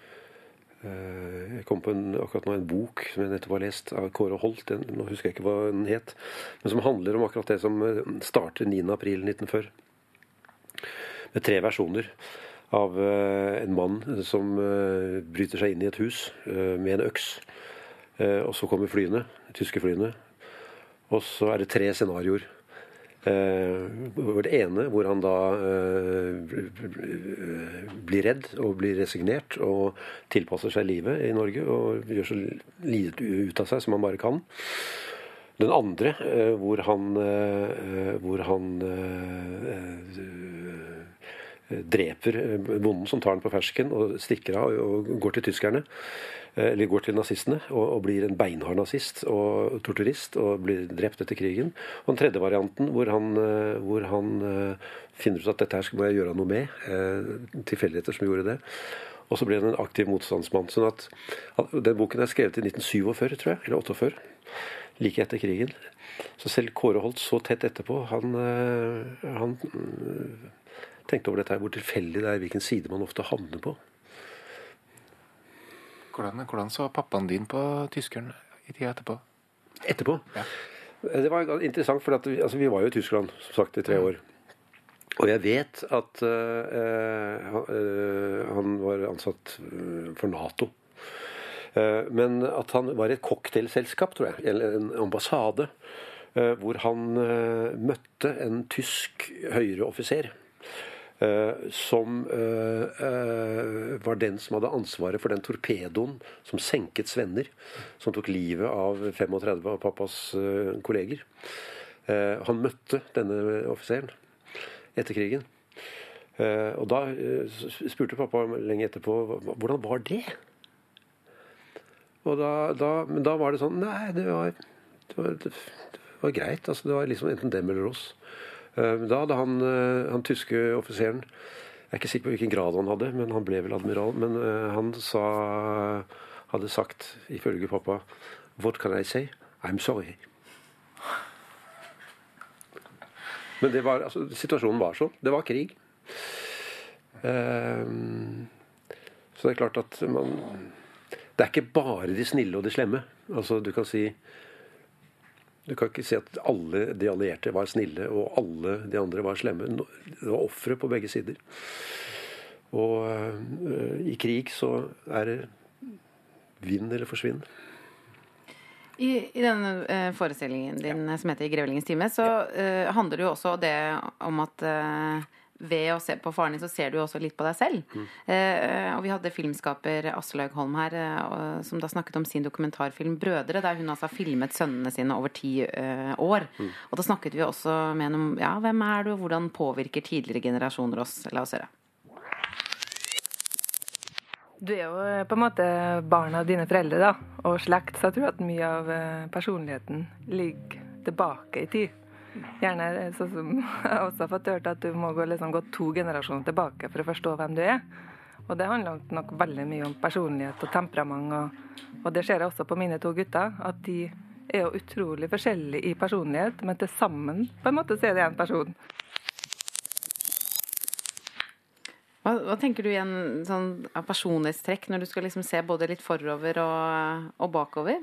Jeg kom på en, akkurat nå en bok som jeg nettopp har lest av Kåre Holt, den, nå husker jeg ikke hva den het, men som handler om akkurat det som starter niende april nitten førti. Med tre versjoner av en mann som bryter seg inn i et hus med en øks, og så kommer flyene, tyske flyene, og så er det tre scenarioer. Uh, det ene hvor han da uh, blir redd og blir resignert og tilpasser seg livet i Norge og gjør så lite ut av seg som han bare kan. Den andre uh, hvor han uh, hvor han uh, uh, dreper bonden som tar den på fersken og stikker av og går til tyskerne, eller går til nazistene og, og blir en beinhard nazist og torturist og blir drept etter krigen. Og den tredje varianten hvor han, hvor han finner ut at dette her skal jeg gjøre noe med, tilfeldigheter som gjorde det, og så blir han en aktiv motstandsmann. Sånn at den boken er skrevet i nitten syttiåtte, tror jeg, eller åttiåtte, like etter krigen. Så selv Kåre Holt så tett etterpå, han, han tenkte over dette her, hvor tilfeldig det er hvilken side man ofte havner på. Hvordan, hvordan så pappaen din på tyskeren i tida etterpå? Etterpå? Ja. Det var interessant, for at vi, altså, vi var jo i Tyskland, som sagt, i tre år. Og jeg vet at uh, uh, han var ansatt for NATO. Men at han var i et cocktailselskap, tror jeg, eller en ambassade, hvor han møtte en tysk høyere offiser, som var den som hadde ansvaret for den torpedoen som senket Svenner, som tok livet av trettifem av pappas kolleger. Han møtte denne offiseren etter krigen. Og da spurte pappa lenge etterpå, hvordan var det? Og da, da, men da var det sånn, nei, det var, det var, det var greit. Altså, det var liksom enten dem eller oss. Da hadde han, han tyske offiseren, jeg er ikke sikker på hvilken grad han hadde, men han ble vel admiral, men han sa, hadde sagt, ifølge pappa, what can I say? I'm sorry. Men det var, altså, situasjonen var sånn. Det var krig. Um, så det er klart at man... Det er ikke bare de snille og de slemme. Altså, du kan si Du kan ikke si at alle de allierte var snille, og alle de andre var slemme. Det var ofre på begge sider. Og uh, i krig så er det vinn eller forsvinn. I, i denne uh, forestillingen din ja. som heter I Grevelingens time, så uh, handler det jo også det om at uh, ved å se på faren din, så ser du også litt på deg selv. Mm. Eh, og vi hadde filmskaper Aslaug Holm her, eh, som da snakket om sin dokumentarfilm Brødre, der hun altså har filmet sønnene sine over ti eh, år. Mm. Og da snakket vi også med henne om, ja, hvem er du, og hvordan påvirker tidligere generasjoner oss? La oss høre. Du er jo på en måte barn av dine foreldre, da, og slekt, så jeg tror at mye av personligheten ligger tilbake i tid. Gjerne sånn som jeg også har fått hørt at du må gå, liksom, gå to generasjoner tilbake for å forstå hvem du er. Og det handler nok veldig mye om personlighet og temperament, og, og det ser jeg også på mine to gutter, at de er jo utrolig forskjellige i personlighet, men til sammen på en måte så er det en person. Hva, hva tenker du igjen sånn, av personlighetstrekk når du skal liksom se både litt forover og, og bakover?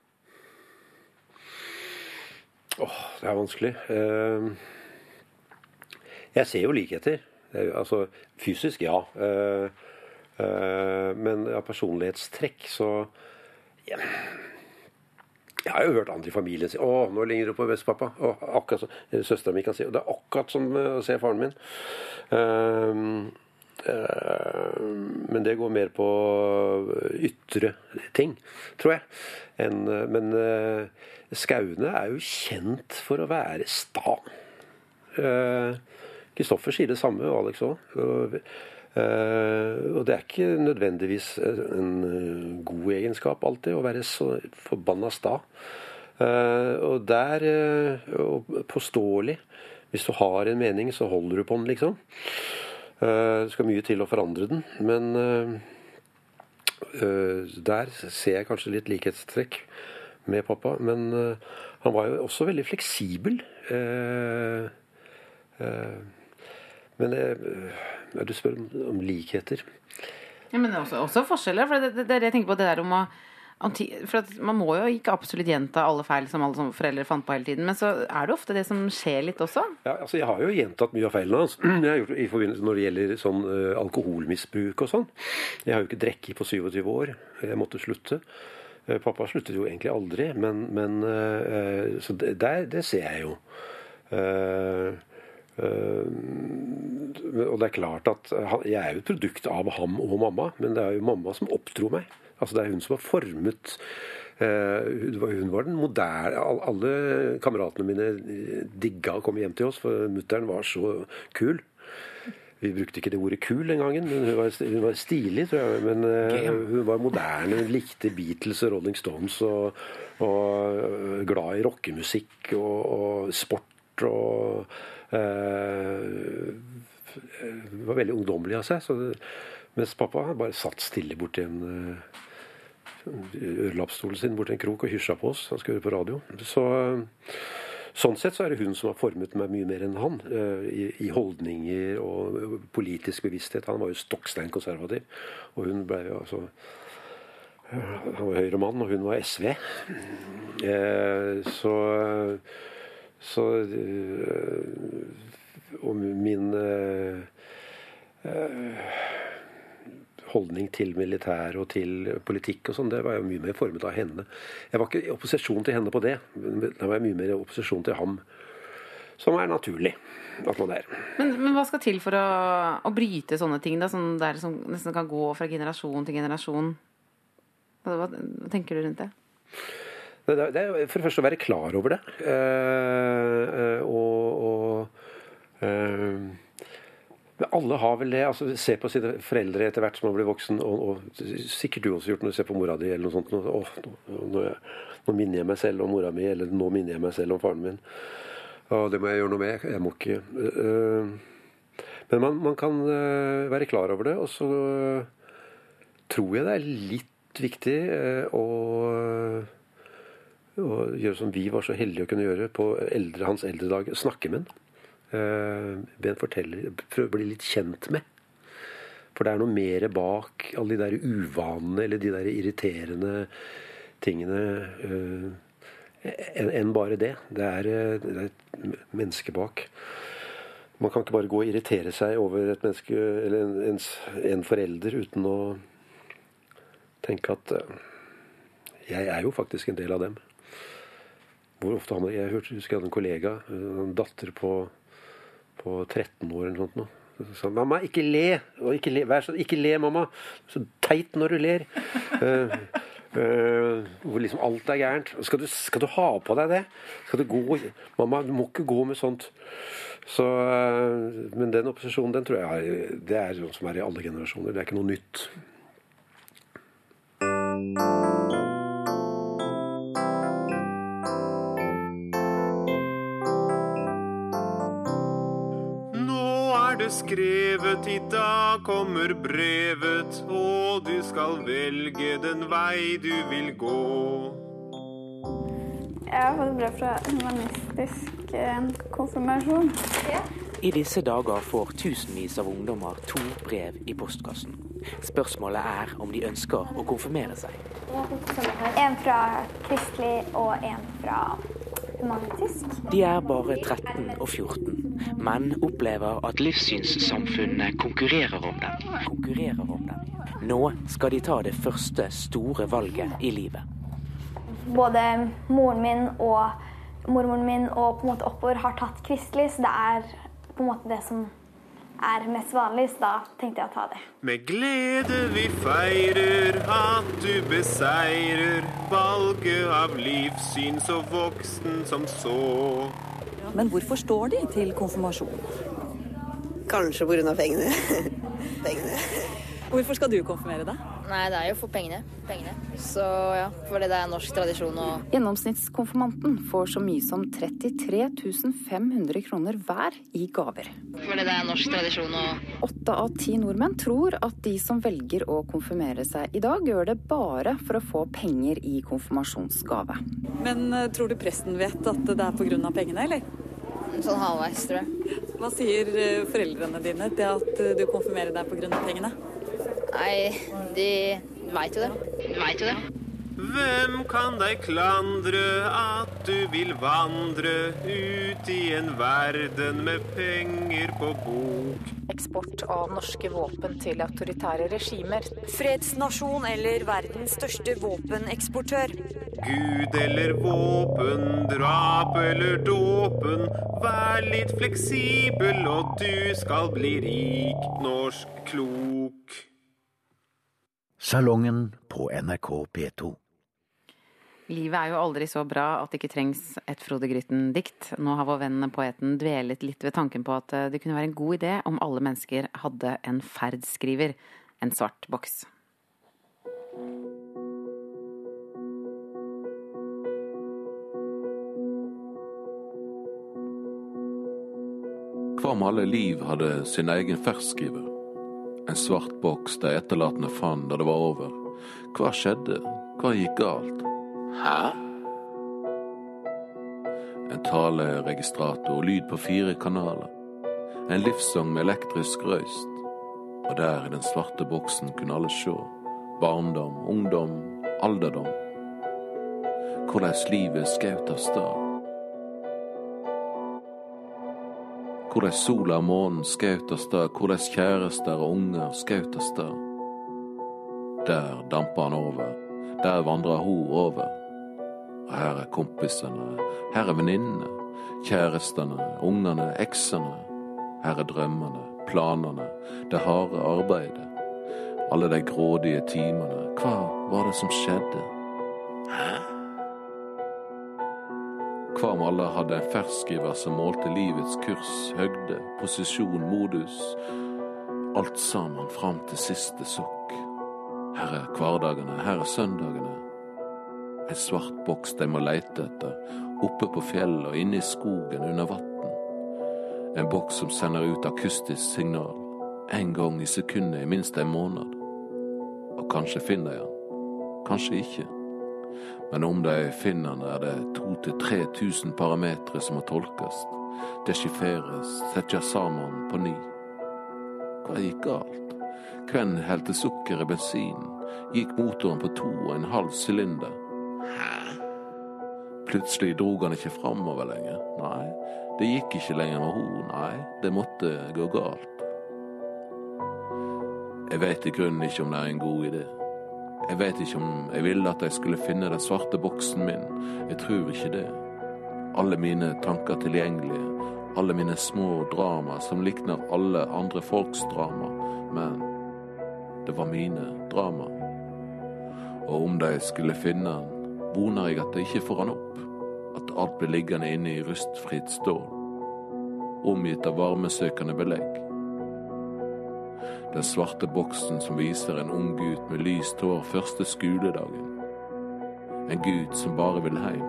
Åh, oh, det er vanskelig. Uh, jeg ser jo likheter. Altså, fysisk, ja. Uh, uh, men av personlighetstrekk, så... Ja. Jeg har jo hørt andre i familien si, åh, nå ligner du på bestpappa. Åh, akkurat som søsteren min kan si. Og det er akkurat som å se faren min. Uh, uh, men det går mer på ytre ting, tror jeg. En, uh, men... Uh, Skaune er jo kjent for å være sta. Kristoffer uh, sier det samme, og Alex også. Og, uh, og det er ikke nødvendigvis en uh, god egenskap alltid, å være så forbanna sta. Uh, og der, uh, og påståelig, hvis du har en mening, så holder du på den, liksom. Uh, det skal mye til å forandre den, men uh, uh, der ser jeg kanskje litt likhetstrekk med pappa, men uh, han var jo også veldig fleksibel. Uh, uh, men uh, du spør om, om likheter. Ja, men det er også, også forskjeller, for det, det, det, jeg tenker på det der om å for at man må jo ikke absolutt gjenta alle feil som alle som foreldre fant på hele tiden, men så er det ofte det som skjer litt også. Ja, altså jeg har jo gjentatt mye av feilene hans. Jeg har gjort det i forbindelse når det gjelder sånn uh, alkoholmisbruk og sånn. Jeg har jo ikke drukket på syttiåtte år. Jeg måtte slutte. Pappa sluttet jo egentlig aldri, men, men uh, så det, det ser jeg jo. Uh, uh, og det er klart at han, jeg er jo et produkt av ham og mamma, men det er jo mamma som oppdro meg. Altså det er hun som har formet uh, hun var den moderne. Alle kameratene mine digga å komme hjem til oss, for mutteren var så kul. Vi brukte ikke det ordet kul en gangen, men hun var, hun var stilig, tror jeg. Men uh, hun var moderne, hun likte Beatles og Rolling Stones, og, og glad i rockemusikk og, og sport, og uh, var veldig ungdommelig av seg. Så det, mens pappa bare satt stille borti en uh, ørelappstolen sin, borti en krok og hysja på oss. Han skulle høre på radio. Så... Uh, Sånn sett så er det hun som har formet meg mye mer enn han, uh, i, i holdninger og politisk bevissthet. Han var jo stokkstein konservativ, og hun ble jo altså uh, han var høyremann, og hun var S V. Uh, så så uh, og min uh, uh, holdning til militær og til politikk og sånn, det var jo mye mer formet av henne. Jeg var ikke i opposisjon til henne på det. Da var jeg mye mer i opposisjon til ham. Som er naturlig at man er. Men, men hva skal til for å, å bryte sånne ting, da? Sånn der som nesten kan gå fra generasjon til generasjon? Hva, hva, hva tenker du rundt det? Det er, det er for det første å være klar over det. Eh, og... og eh, alle har vel det, altså se på sine foreldre etter hvert som man blir voksen, og, og sikkert du også gjort når du ser på mora di eller noe sånt, åh, nå, nå, nå minner jeg meg selv om mora mi, eller nå minner jeg meg selv om faren min, og det må jeg gjøre noe med, jeg må ikke. Men man, man kan være klar over det, og så tror jeg det er litt viktig å, å gjøre som vi var så heldige å kunne gjøre på eldre, hans eldre dag, snakke med den. Be en forteller, prøve å bli litt kjent med. For det er noe mer bak alle de der uvanene eller de der irriterende tingene uh, enn en bare det. Det er, det er et menneske bak. Man kan ikke bare gå og irritere seg over et menneske eller en, en, en forelder uten å tenke at uh, jeg er jo faktisk en del av dem. Hvor ofte han, jeg hørte, husker jeg hadde en kollega, en datter på på tretten år eller noe sånt nå. Så, mamma, ikke le! Og ikke le, vær så, ikke le, mamma! Så teit når du ler. Uh, uh, hvor liksom alt er gærent. Skal du, skal du ha på deg det? Skal du gå? Mamma, du må ikke gå med sånt. Så, uh, men den opposisjonen, den tror jeg er, det er sånn som er i alle generasjoner. Det er ikke noe nytt. Skrevet, i dag kommer brevet, og du skal velge den vei du vil gå. Jeg har fått brev fra humanistisk konfirmasjon. Ja. I disse dager får tusenvis av ungdommer to brev i postkassen. Spørsmålet er om de ønsker å konfirmere seg. En fra kristelig og en fra humanistisk. De er bare tretten og fjorten, men opplever at livssynssamfunnet konkurrerer om dem. Konkurrerer om dem. Nå skal de ta det første store valget i livet. Både moren min og mormoren min og på en måte oppover har tatt kristelig, så det er på en måte det som er mest vanlig, så da tenkte jeg å ta det. Med glede vi feirer at du beseirer valget av livssyn så voksen som så. Men hvorfor står de til konfirmasjon? Kanskje på grunn av pengene. Pengene. Hvorfor skal du konfirmere deg? Nei, det er jo for pengene. pengene. Så ja, fordi det er norsk tradisjon. Og... Gjennomsnittskonfirmanten får så mye som trettitre tusen fem hundre kroner hver i gaver. Fordi det er norsk tradisjon. Og... Åtte av ti nordmenn tror at de som velger å konfirmere seg i dag, gjør det bare for å få penger i konfirmasjonsgave. Men tror du presten vet at det er på grunn av pengene, eller? Sånn halvveis, tror jeg. Hva sier foreldrene dine til at du konfirmerer deg på grunn av pengene? Nei, de vet jo det. De vet jo det. Hvem kan deg klandre at du vil vandre ut i en verden med penger på bok? Eksport av norske våpen til autoritære regimer. Fredsnasjon eller verdens største våpeneksportør. Gud eller våpen, drap eller dåpen. Vær litt fleksibel, og du skal bli rik, norsk klok. Salongen på N R K P to. Livet er jo aldri så bra at det ikke trengs et Frode Grytten-dikt. Nå har vår venn poeten dvelet litt ved tanken på at det kunne være en god idé om alle mennesker hadde en ferdskriver, en svart boks. Hva om alle liv hadde sin egen ferdskriver? En svart boks der etterlatene fant da det var over. Hva skjedde? Hva gikk galt? Hæ? En taleregistrator, lyd på fire kanaler. En livssang med elektrisk røyst. Og der i den svarte boksen kunne alle se. Barndom, ungdom, alderdom. Hvordan livet skjøt av sted. Hvordan sola og månen skjøt av sted, hvordan kjærester og unger skjøt av sted. Der damper han over. Der vandrer hun over. Og her er kompisene, her er venninnene, kjærestene, ungene, eksene. Her er drømmene, planene, det harde arbeidet. Alle de grådige timene. Hva var det som skjedde? Hæ? Hva om alle hadde en ferskgiver som målte livets kurs, høgde, posisjon, modus, alt sammen fram til siste sukk. Her er hverdagene, her er søndagene. En svart boks de må leite etter, oppe på fjellet og inne i skogen under vatten. En boks som sender ut akustisk signal, en gang i sekundet i minst en måned. Og kanskje finner jeg han, kanskje ikke. Men om de finner han er det to til tre tusen parametre som må tolkes, dechiferes, settes sammen på ny. Hva gikk galt? Hvem helte sukker i bensinen? Gikk motoren på to og en halv sylinder? Hæ? Plutselig drog han ikke fremover lenger. Nei, det gikk ikke lenger med ho. Nei, det måtte gå galt. Jeg vet i grunnen ikke om det er en god idé. Jeg vet ikke om jeg ville at jeg skulle finne den svarte boksen min. Jeg tror ikke det. Alle mine tanker tilgjengelige, alle mine små drama som likner alle andre folks drama, men det var mine drama. Og om de skulle finne han, voner jeg at de ikke får han opp, at alt blir liggende inne i rustfritt stål, omgitt av varmesøkende belegg. Den svarte boksen som viser en ung gutt med lyst hår første skoledagen. En gutt som bare vil hjem.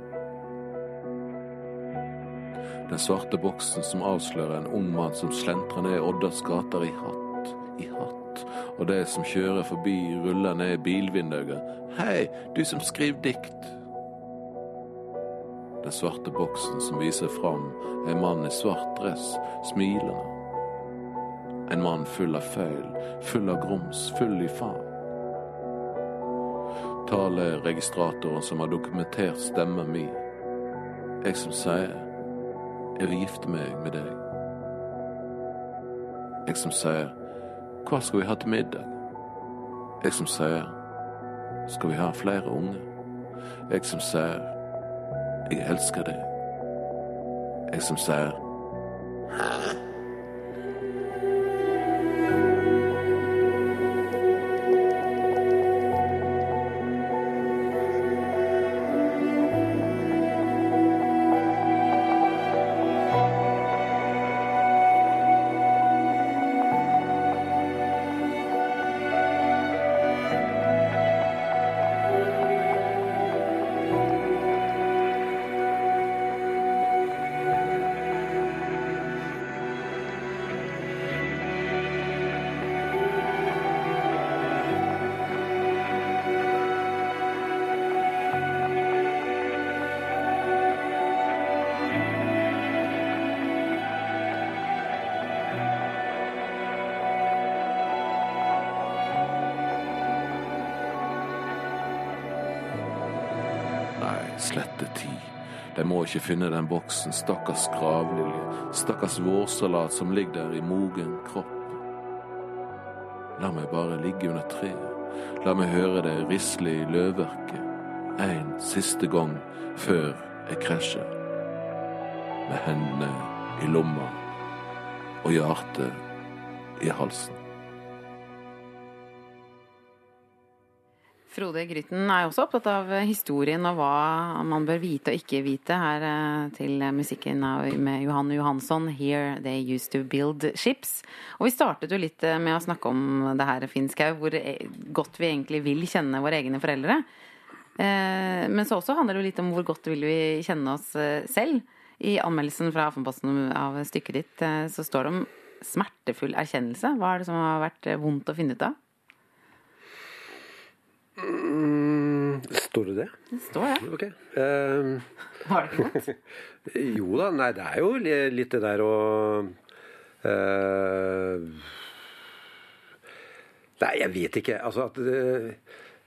Den svarte boksen som avslører en ung mann som slentrer ned Oddas gater i hatt, i hatt. Og det som kjører forbi ruller ned bilvinduet. Hei, du som skriver dikt. Den svarte boksen som viser fram en mann i svart dress, smilende. En mann full av feil, full av grums, full i faen. Taleregistratoren som har dokumentert stemmen min. Jeg som sier, jeg vil gifte meg med deg. Jeg som sier, hva skal vi ha til middag? Jeg som sier, skal vi ha flere unge? Jeg som sier, jeg elsker deg. Jeg som sier, hæ? Slette tid. De må ikke finne den boksen, stakkars gravlilje, stakkars vårsalat som ligger der i mogen kropp. La meg bare ligge under treet. La meg høre det risle i løvverket. En siste gang før jeg krasjer. Med hendene i lomma og hjertet i halsen. Frode Grytten er også opptatt av historien og hva man bør vite og ikke vite her til musikken med Johan Johansson, Here They Used to Build Ships. Og vi startet jo litt med å snakke om det her, Finn Skau, hvor godt vi egentlig vil kjenne våre egne foreldre. Men så også handler det jo litt om hvor godt vil vi kjenne oss selv. I anmeldelsen fra Aftenposten av stykket ditt så står det om smertefull erkjennelse. Hva er det som har vært vondt å finne ut av? Mm, står det det? Det står det. Ok. Um, Var det ikke godt? Jo da, nei, det er jo litt det der å uh, Nei, jeg vet ikke. Altså at det,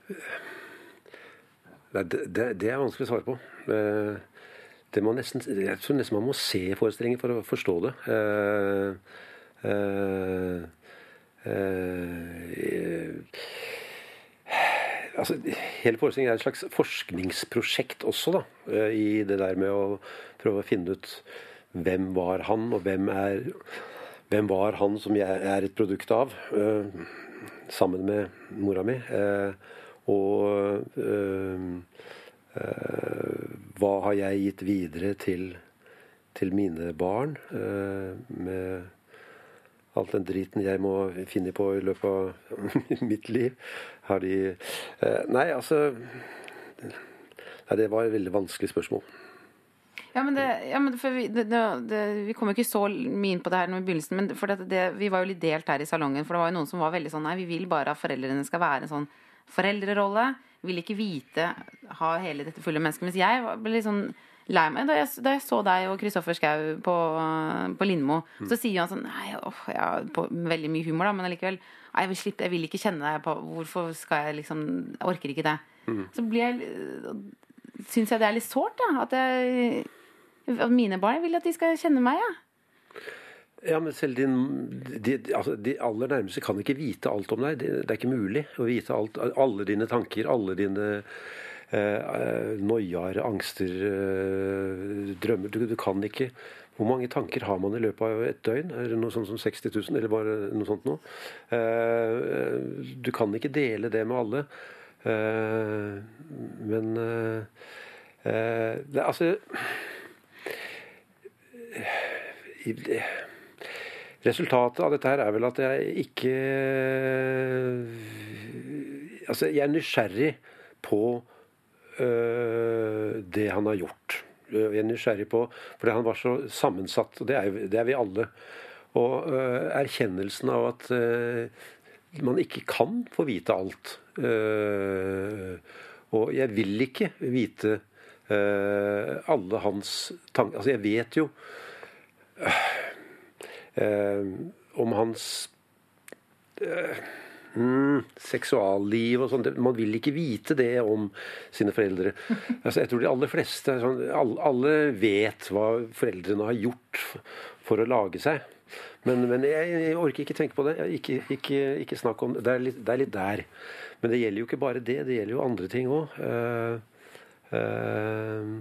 det, det er vanskelig å svare på. Uh, det må nesten, jeg tror nesten man må se forestillinger for å forstå det. Uh, uh, uh, altså, hele forestillingen er et slags forskningsprosjekt også, da. I det der med å prøve å finne ut hvem var han, og hvem er hvem var han som jeg er et produkt av, uh, sammen med mora mi. Uh, og uh, uh, hva har jeg gitt videre til, til mine barn, uh, med alt den driten jeg må finne på i løpet av mitt liv. Har de... Uh, nei, altså... Nei, det var et veldig vanskelig spørsmål. Ja, men, det, ja, men for vi, det, det, vi kom jo ikke så mye inn på det her nå i begynnelsen, men for det, det, vi var jo litt delt her i salongen, for det var jo noen som var veldig sånn, nei, vi vil bare at foreldrene skal være en sånn foreldrerolle, vil ikke vite, ha hele dette fulle mennesket, mens jeg ble litt sånn lei meg, da jeg, da jeg så deg og Kristoffer Schau på, på Lindmo, mm. så sier han sånn, nei, åh, ja, på veldig mye humor da, men allikevel, nei, jeg vil slippe, jeg vil ikke kjenne deg på, hvorfor skal jeg liksom, jeg orker ikke det. Mm. Så blir jeg, synes jeg det er litt sårt da, at jeg, at mine barn vil at de skal kjenne meg, ja. Ja, men selv din, de, altså, de aller nærmeste kan ikke vite alt om deg, det, det er ikke mulig å vite alt, alle dine tanker, alle dine Uh, noier, angster, uh, drømmer. Du, du kan ikke. Hvor mange tanker har man i løpet av et døgn? Er det noe sånt som seksti tusen, eller bare noe sånt noe? Uh, du kan ikke dele det med alle. Uh, men uh, uh, det, altså uh, resultatet av dette her er vel at jeg ikke uh, altså jeg er nysgjerrig på det han har gjort. Jeg er nysgjerrig på, fordi han var så sammensatt, og det er, det er vi alle. Og uh, erkjennelsen av at uh, man ikke kan få vite alt. Uh, og jeg vil ikke vite uh, alle hans tanker. Altså, jeg vet jo uh, uh, om hans uh, Mm, seksualliv og sånt. Man vil ikke vite det om sine foreldre. Altså, jeg tror de aller fleste sånn, alle, alle vet hva foreldrene har gjort for å lage seg. Men, men jeg, jeg orker ikke tenke på det. Ikke, ikke, ikke snakk om det. Det er, litt, det er litt der. Men det gjelder jo ikke bare det. Det gjelder jo andre ting òg. Uh, uh,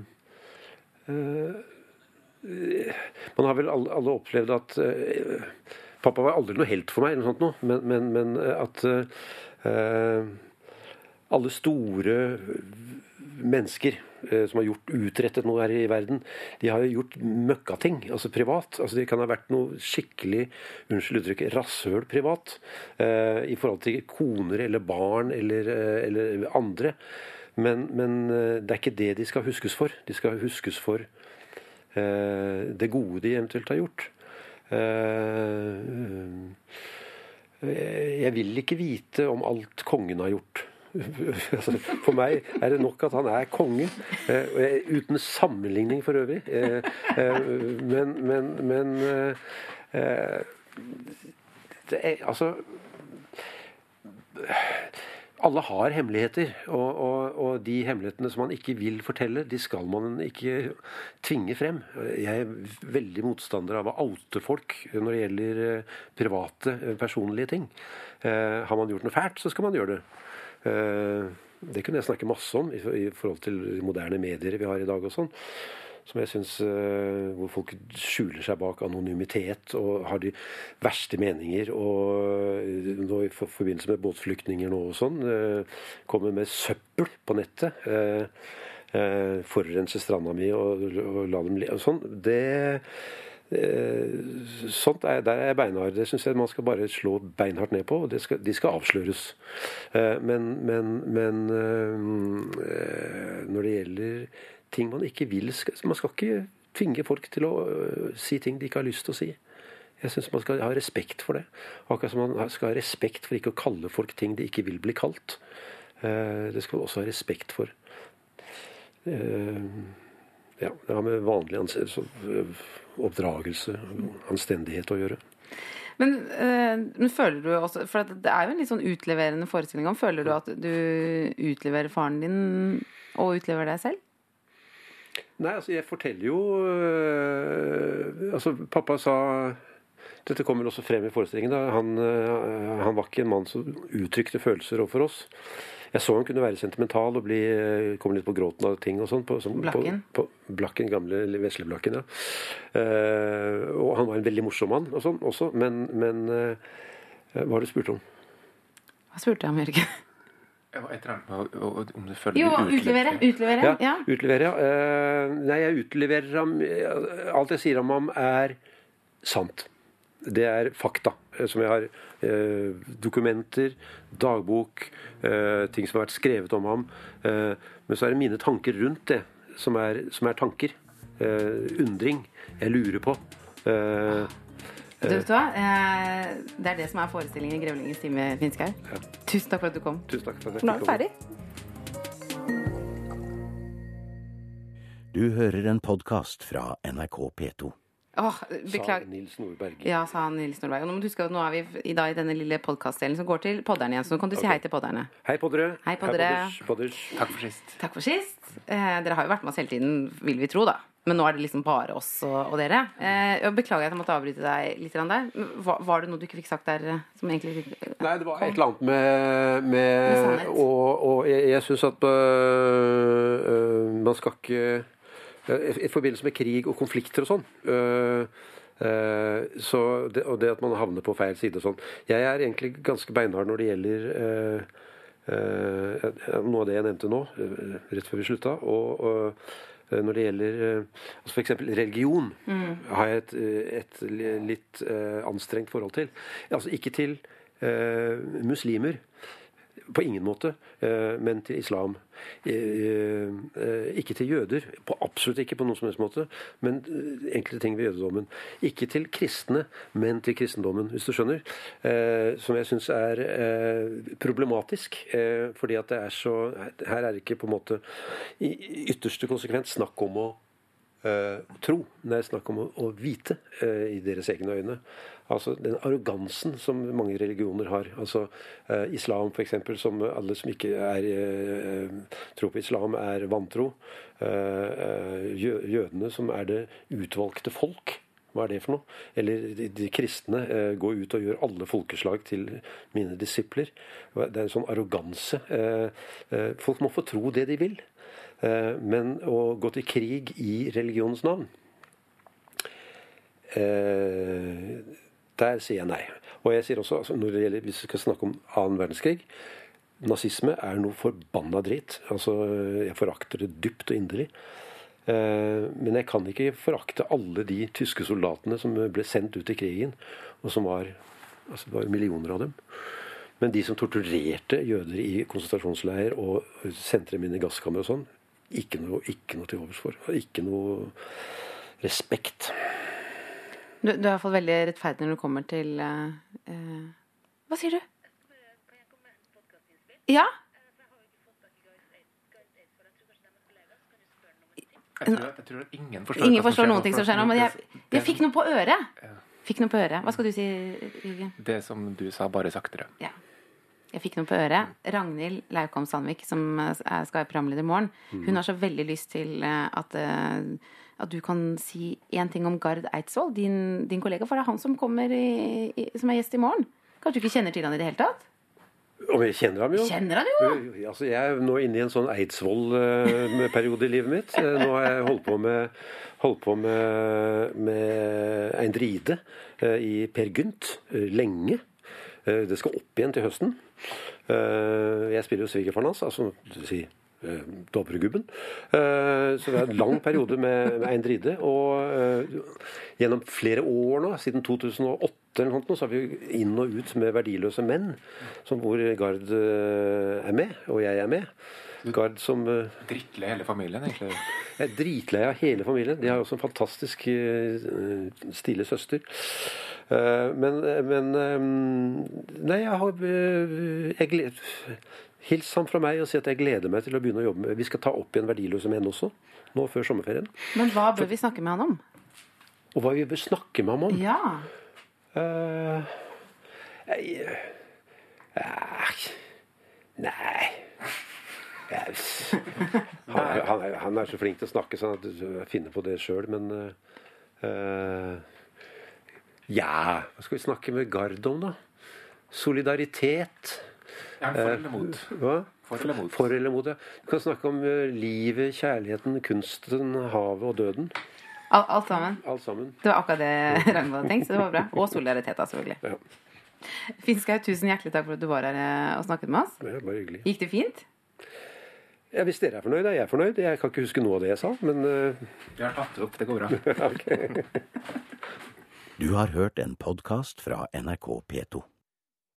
uh, man har vel alle, alle opplevd at uh, pappa var aldri noe helt for meg, eller noe sånt noe, men, men, men at uh, alle store mennesker uh, som har gjort utrettet noe her i verden, de har jo gjort møkkating, altså privat. Altså det kan ha vært noe skikkelig, unnskyld uttrykket, rasshøl privat, uh, i forhold til koner eller barn eller, uh, eller andre. Men, men uh, det er ikke det de skal huskes for. De skal huskes for uh, det gode de eventuelt har gjort. Uh, jeg vil ikke vite om alt kongen har gjort. For meg er det nok at han er konge, uh, uten sammenligning for øvrig. Uh, uh, men men, men uh, det er, altså alle har hemmeligheter, og, og, og de hemmelighetene som man ikke vil fortelle, de skal man ikke tvinge frem. Jeg er veldig motstander av å oute folk når det gjelder private, personlige ting. Eh, har man gjort noe fælt, så skal man gjøre det. Eh, det kunne jeg snakke masse om i, i forhold til moderne medier vi har i dag og sånn. Som jeg synes, uh, hvor folk skjuler seg bak anonymitet og har de verste meninger, og nå i for, forbindelse med båtflyktninger nå og sånn, uh, kommer med søppel på nettet, uh, uh, forurenser stranda mi og, og la dem le, og sånn, det uh, sånt er, der er jeg beinhard. Det synes jeg man skal bare slå beinhardt ned på, og det skal, de skal avsløres. Uh, men men, men uh, uh, når det gjelder ting man ikke vil, man skal ikke tvinge folk til å uh, si ting de ikke har lyst til å si. Jeg synes man skal ha respekt for det. Akkurat som man skal ha respekt for ikke å kalle folk ting de ikke vil bli kalt. Uh, det skal man også ha respekt for. Uh, ja, det har med vanlig ansett, oppdragelse og anstendighet å gjøre. Men, uh, men føler du også, for det er jo en litt sånn utleverende forestilling om, føler du at du utleverer faren din og utleverer deg selv? Nei, altså jeg forteller jo øh, altså pappa sa, dette kommer også frem i forestillingen da, han, øh, han var ikke en mann som uttrykte følelser overfor oss. Jeg så han kunne være sentimental og bli, komme litt på gråten av ting og sånn. På, som, Blakken? På, på Blakken, gamle Vesle-Blakken, ja. Uh, og han var en veldig morsom mann og sånn også, men, men uh, hva har du spurt om? Hva spurte jeg om, Jørgen? Jeg var et eller annet med å, om du føler jo, utlevere, utlevere, ja. ja. Utlevere, ja. Uh, nei, jeg utleverer ham, alt jeg sier om ham er sant. Det er fakta, som jeg har eh, dokumenter, dagbok, eh, ting som har vært skrevet om ham. Eh, men så er det mine tanker rundt det, som er, som er tanker. Eh, undring. Jeg lurer på. Eh, du vet hva? Eh, det er det som er forestillingen i Grevlingens time, Finskau. Ja. Tusen takk for at du kom. Tusen takk for at jeg Nå er vi ferdig. Du hører en podcast fra N R K P to. Åh, beklager. Sa Nils Nordberg. Ja, sa Nils Nordberg. Og nå må du huske at nå er vi i, dag, i denne lille podcastdelen som går til podderne igjen, så nå kan du si okay. hei til podderne. Hei poddere. Hei poddere. Hei podders. Takk for sist. Takk for sist. Eh, dere har jo vært med oss hele tiden, vil vi tro da. Men nå er det liksom bare oss og, og dere. Eh, jeg beklager at jeg måtte avbryte deg litt der. Var, var det noe du ikke fikk sagt der som egentlig... Nei, det var et eller annet med... med, med og, og jeg, jeg synes at uh, uh, man skal ikke... I forbindelse med krig og konflikter og sånn. Uh, uh, så det, og det at man havner på feil side og sånn. Jeg er egentlig ganske beinhard når det gjelder uh, uh, noe av det jeg nevnte nå, uh, rett før vi slutta. Og uh, når det gjelder uh, altså for eksempel religion, mm. har jeg et, et litt uh, anstrengt forhold til. Altså ikke til uh, muslimer. På ingen måte, men til islam. Ikke til jøder, på absolutt ikke på noen som helst måte, men enkelte ting ved jødedommen. Ikke til kristne, men til kristendommen, hvis du skjønner. Som jeg synes er problematisk, fordi at det er så... Her er det ikke på en måte i ytterste konsekvent snakk om å Uh, tro. Det er snakk om å, å vite uh, i deres egne øyne. Altså den arrogansen som mange religioner har. Altså uh, islam for eksempel, som alle som ikke er uh, tror på islam er vantro. Uh, uh, jødene som er det utvalgte folk. Hva er det for noe? Eller de, de kristne uh, går ut og gjør alle folkeslag til mine disipler. Det er en sånn arroganse. Uh, uh, folk må få tro det de vil. Men å gå til krig i religionens navn, der sier jeg nei. Og jeg sier også, altså når det gjelder, hvis vi skal snakke om annen verdenskrig, nazisme er noe forbanna dritt. Altså, jeg forakter det dypt og inderlig. Men jeg kan ikke forakte alle de tyske soldatene som ble sendt ut i krigen, og som var, altså det var millioner av dem. Men de som torturerte jøder i konsentrasjonsleir og sendte dem inn i gasskammer og sånn, Ikke noe, ikke noe til overs for. Ikke noe respekt. Du, du er i hvert fall veldig rettferdig når du kommer til uh, uh, Hva sier du? Ja? Jeg tror, jeg tror at ingen forstår, ingen forstår noen ting som skjer nå, men jeg, jeg fikk noe på øret. Fikk noe på øret. Hva skal du si, Jørgen? Det som du sa, bare saktere. Ja. Jeg fikk noe på øret. Ragnhild Laukholm Sandvik, som skal være programleder i morgen, hun har så veldig lyst til at, at du kan si en ting om Gard Eidsvoll, din, din kollega, for det er han som kommer i, i, som er gjest i morgen. Kanskje du ikke kjenner til han i det hele tatt? Om jeg kjenner ham jo. Kjenner han jo? Altså, jeg er nå inne i en sånn Eidsvoll-periode i livet mitt. Nå har jeg holdt på med, holdt på med, med Eindride i Per Gynt lenge. Det skal opp igjen til høsten. Jeg spiller jo svigerfaren hans, altså du sier Dovregubben. Så det er en lang periode med, med Eindride, og gjennom flere år nå, siden to tusen og åtte eller noe, så har vi inn og ut med verdiløse menn, som hvor Gard er med, og jeg er med. Gard som drittlei hele familien, egentlig. Jeg er dritlei av hele familien. De har også en fantastisk stilig søster. Men, men nei, jeg har jeg gled, hils ham fra meg og si at jeg gleder meg til å begynne å jobbe med. Vi skal ta opp igjen verdiløse menn også, nå før sommerferien. Men hva bør vi snakke med han om? Og hva vi bør snakke med ham om? Ja. Uh, jeg, uh, nei jeg, han, er, han, er, han er så flink til å snakke sånn at jeg finner på det selv, men uh, ja, hva skal vi snakke med Gard om da? Solidaritet. Er han for eller mot? Hva? For eller mot? For eller mot, ja. Du kan snakke om uh, livet, kjærligheten, kunsten, havet og døden. Alt, alt sammen? Alt sammen. Det var akkurat det Ragnvald hadde tenkt, så det var bra. Og solidaritet, selvfølgelig. Ja. Finn Skau, tusen hjertelig takk for at du var her og snakket med oss. Det er bare hyggelig. Gikk det fint? Ja, hvis dere er fornøyd, er jeg fornøyd. Jeg kan ikke huske noe av det jeg sa, men... Uh... Vi har tatt det opp, det går bra. Okay. Du har hørt en podcast fra N R K P to.